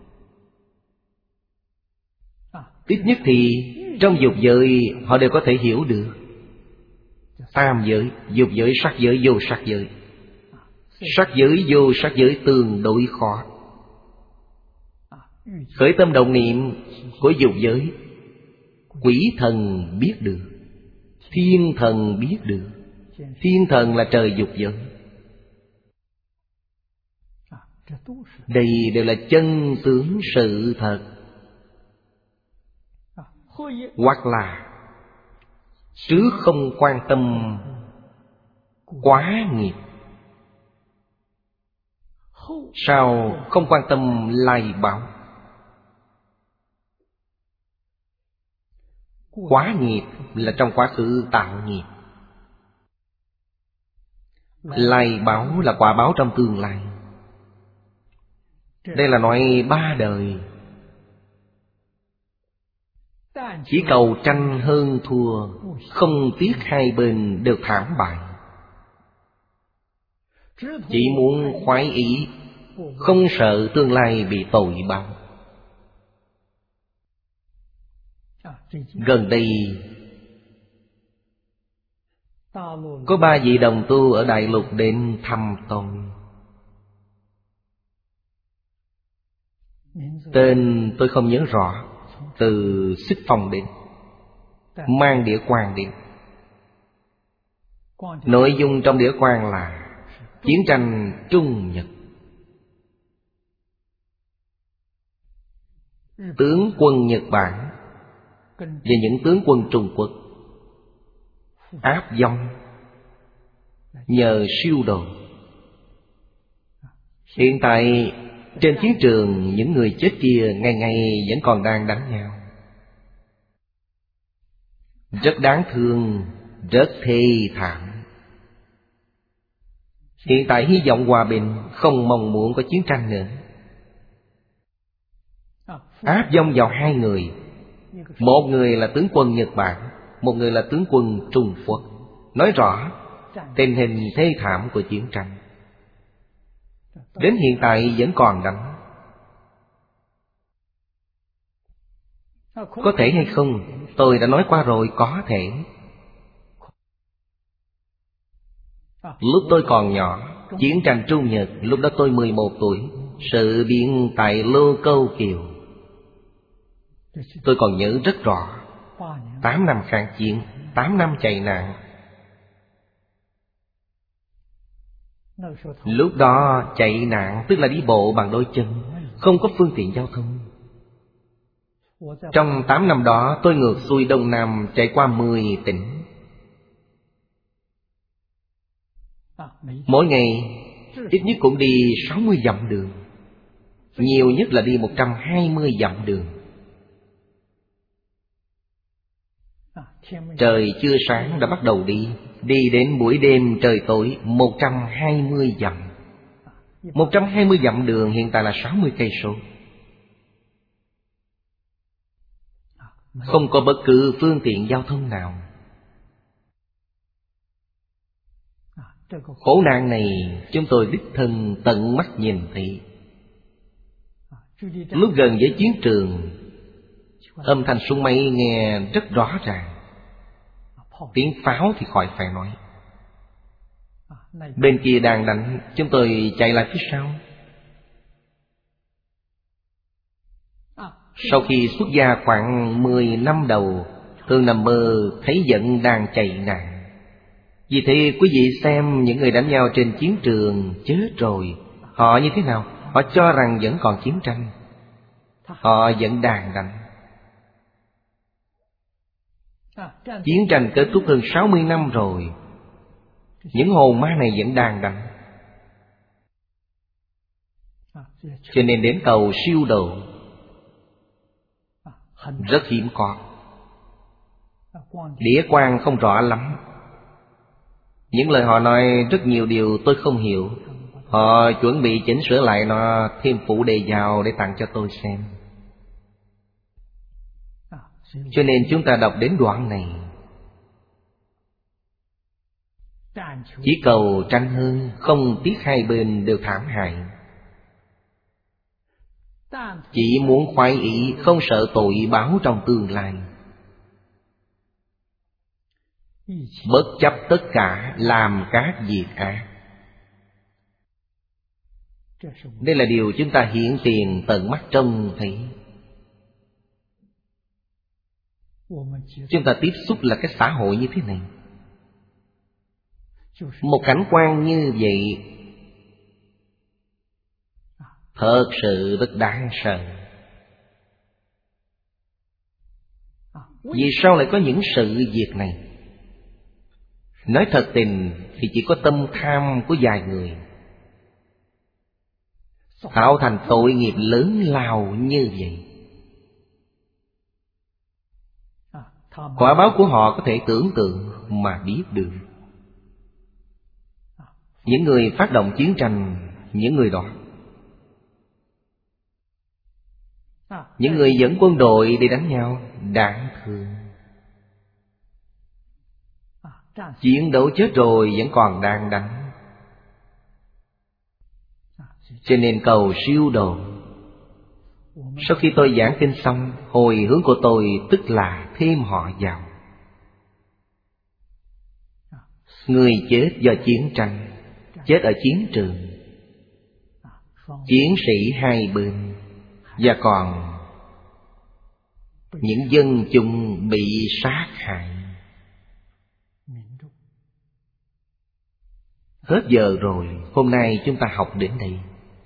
Ít nhất thì trong dục giới họ đều có thể hiểu được. Tam giới, dục giới, sắc giới, vô sắc giới. Sắc giới, vô sắc giới tương đối khó. Khởi tâm động niệm của dục giới, quỷ thần biết được, thiên thần biết được. Thiên thần là trời dục giới. Đây đều là chân tướng sự thật. Hoặc là trước không quan tâm quá nghiệp, sau không quan tâm lai báo. Quá nghiệp là trong quá khứ tạo nghiệp, lai báo là quả báo trong tương lai. Đây là nói ba đời. Chỉ cầu tranh hơn thua, không tiếc hai bên đều thảm bại. Chỉ muốn khoái ý, không sợ tương lai bị tội báo. Gần đây có 3 vị đồng tu ở Đại Lục đến thăm tôi. Tên tôi không nhớ rõ. Từ Xích Phong đến, mang đĩa quang đến. Nội dung trong đĩa quang là chiến tranh Trung Nhật. Tướng quân Nhật Bản và những tướng quân Trung Quốc áp vong nhờ siêu đồ. Hiện tại Trên chiến trường, những người chết kia ngày ngày vẫn còn đang đánh nhau. Rất đáng thương, rất thê thảm. Hiện tại hy vọng hòa bình, không mong muốn có chiến tranh nữa. Áp dông vào hai người. Một người là tướng quân Nhật Bản, một người là tướng quân Trung Quốc. Nói rõ tình hình thê thảm của chiến tranh. Đến hiện tại vẫn còn đánh. Có thể hay không? Tôi đã nói qua rồi, có thể. Lúc tôi còn nhỏ, chiến tranh Trung Nhật, lúc đó tôi 11 tuổi. Sự biến tại Lô Câu Kiều, tôi còn nhớ rất rõ. 8 năm kháng chiến, 8 năm chạy nạn. Lúc đó chạy nạn tức là đi bộ bằng đôi chân, không có phương tiện giao thông. Trong 8 năm đó tôi ngược xuôi Đông Nam chạy qua 10 tỉnh. Mỗi ngày ít nhất cũng đi 60 dặm đường, nhiều nhất là đi 120 dặm đường. Trời chưa sáng đã bắt đầu đi. Đi đến buổi đêm trời tối 120 dặm. 120 dặm đường hiện tại là 60 cây số. Không có bất cứ phương tiện giao thông nào. Khổ nạn này chúng tôi đích thân tận mắt nhìn thấy. Lúc gần với chiến trường, âm thanh súng máy nghe rất rõ ràng. Tiếng pháo thì khỏi phải nói. Bên kia đang đánh, chúng tôi chạy lại phía sau. Sau khi xuất gia khoảng 10 năm đầu, thường nằm mơ thấy giận đang chạy nạn. Vì thế quý vị xem những người đánh nhau trên chiến trường chết rồi, họ như thế nào? Họ cho rằng vẫn còn chiến tranh. Họ vẫn đang đánh. Chiến tranh kết thúc hơn 60 năm rồi, những hồn ma này vẫn đang đánh. Cho nên đến cầu siêu độ rất hiếm có. Đĩa quang không rõ lắm. Những lời họ nói rất nhiều điều tôi không hiểu. Họ chuẩn bị chỉnh sửa lại nó, thêm phụ đề vào để tặng cho tôi xem. Cho nên chúng ta đọc đến đoạn này, chỉ cầu tranh hơn, không tiếc hai bên đều thảm hại. Chỉ muốn khoái ý, không sợ tội báo trong tương lai. Bất chấp tất cả làm các việc ác. Đây là điều chúng ta hiển tiền tận mắt trông thấy. Chúng ta tiếp xúc là cái xã hội như thế này. Một cảnh quan như vậy thật sự rất đáng sợ. Vì sao lại có những sự việc này? Nói thật tình thì chỉ có tâm tham của vài người tạo thành tội nghiệp lớn lao như vậy. Quả báo của họ có thể tưởng tượng mà biết được. Những người phát động chiến tranh, những người đó, những người dẫn quân đội đi đánh nhau, đáng thương. Chiến đấu chết rồi vẫn còn đang đánh. Cho nên cầu siêu độ. Sau khi tôi giảng kinh xong, hồi hướng của tôi tức là thêm họ vào. Người chết do chiến tranh, chết ở chiến trường, chiến sĩ hai bên, và còn những dân chúng bị sát hại. Hết giờ rồi, hôm nay chúng ta học đến đây.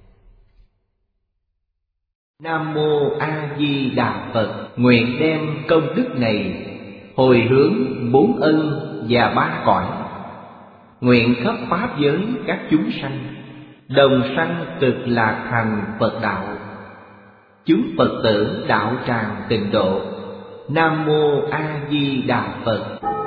Nam Mô A Di Đà Phật. Nguyện đem công đức này hồi hướng 4 ân và 3 cõi. Nguyện khắp pháp giới các chúng sanh đồng sanh cực lạc thành Phật đạo. Chúng Phật tử đạo tràng tịnh độ. Nam mô A Di Đà Phật.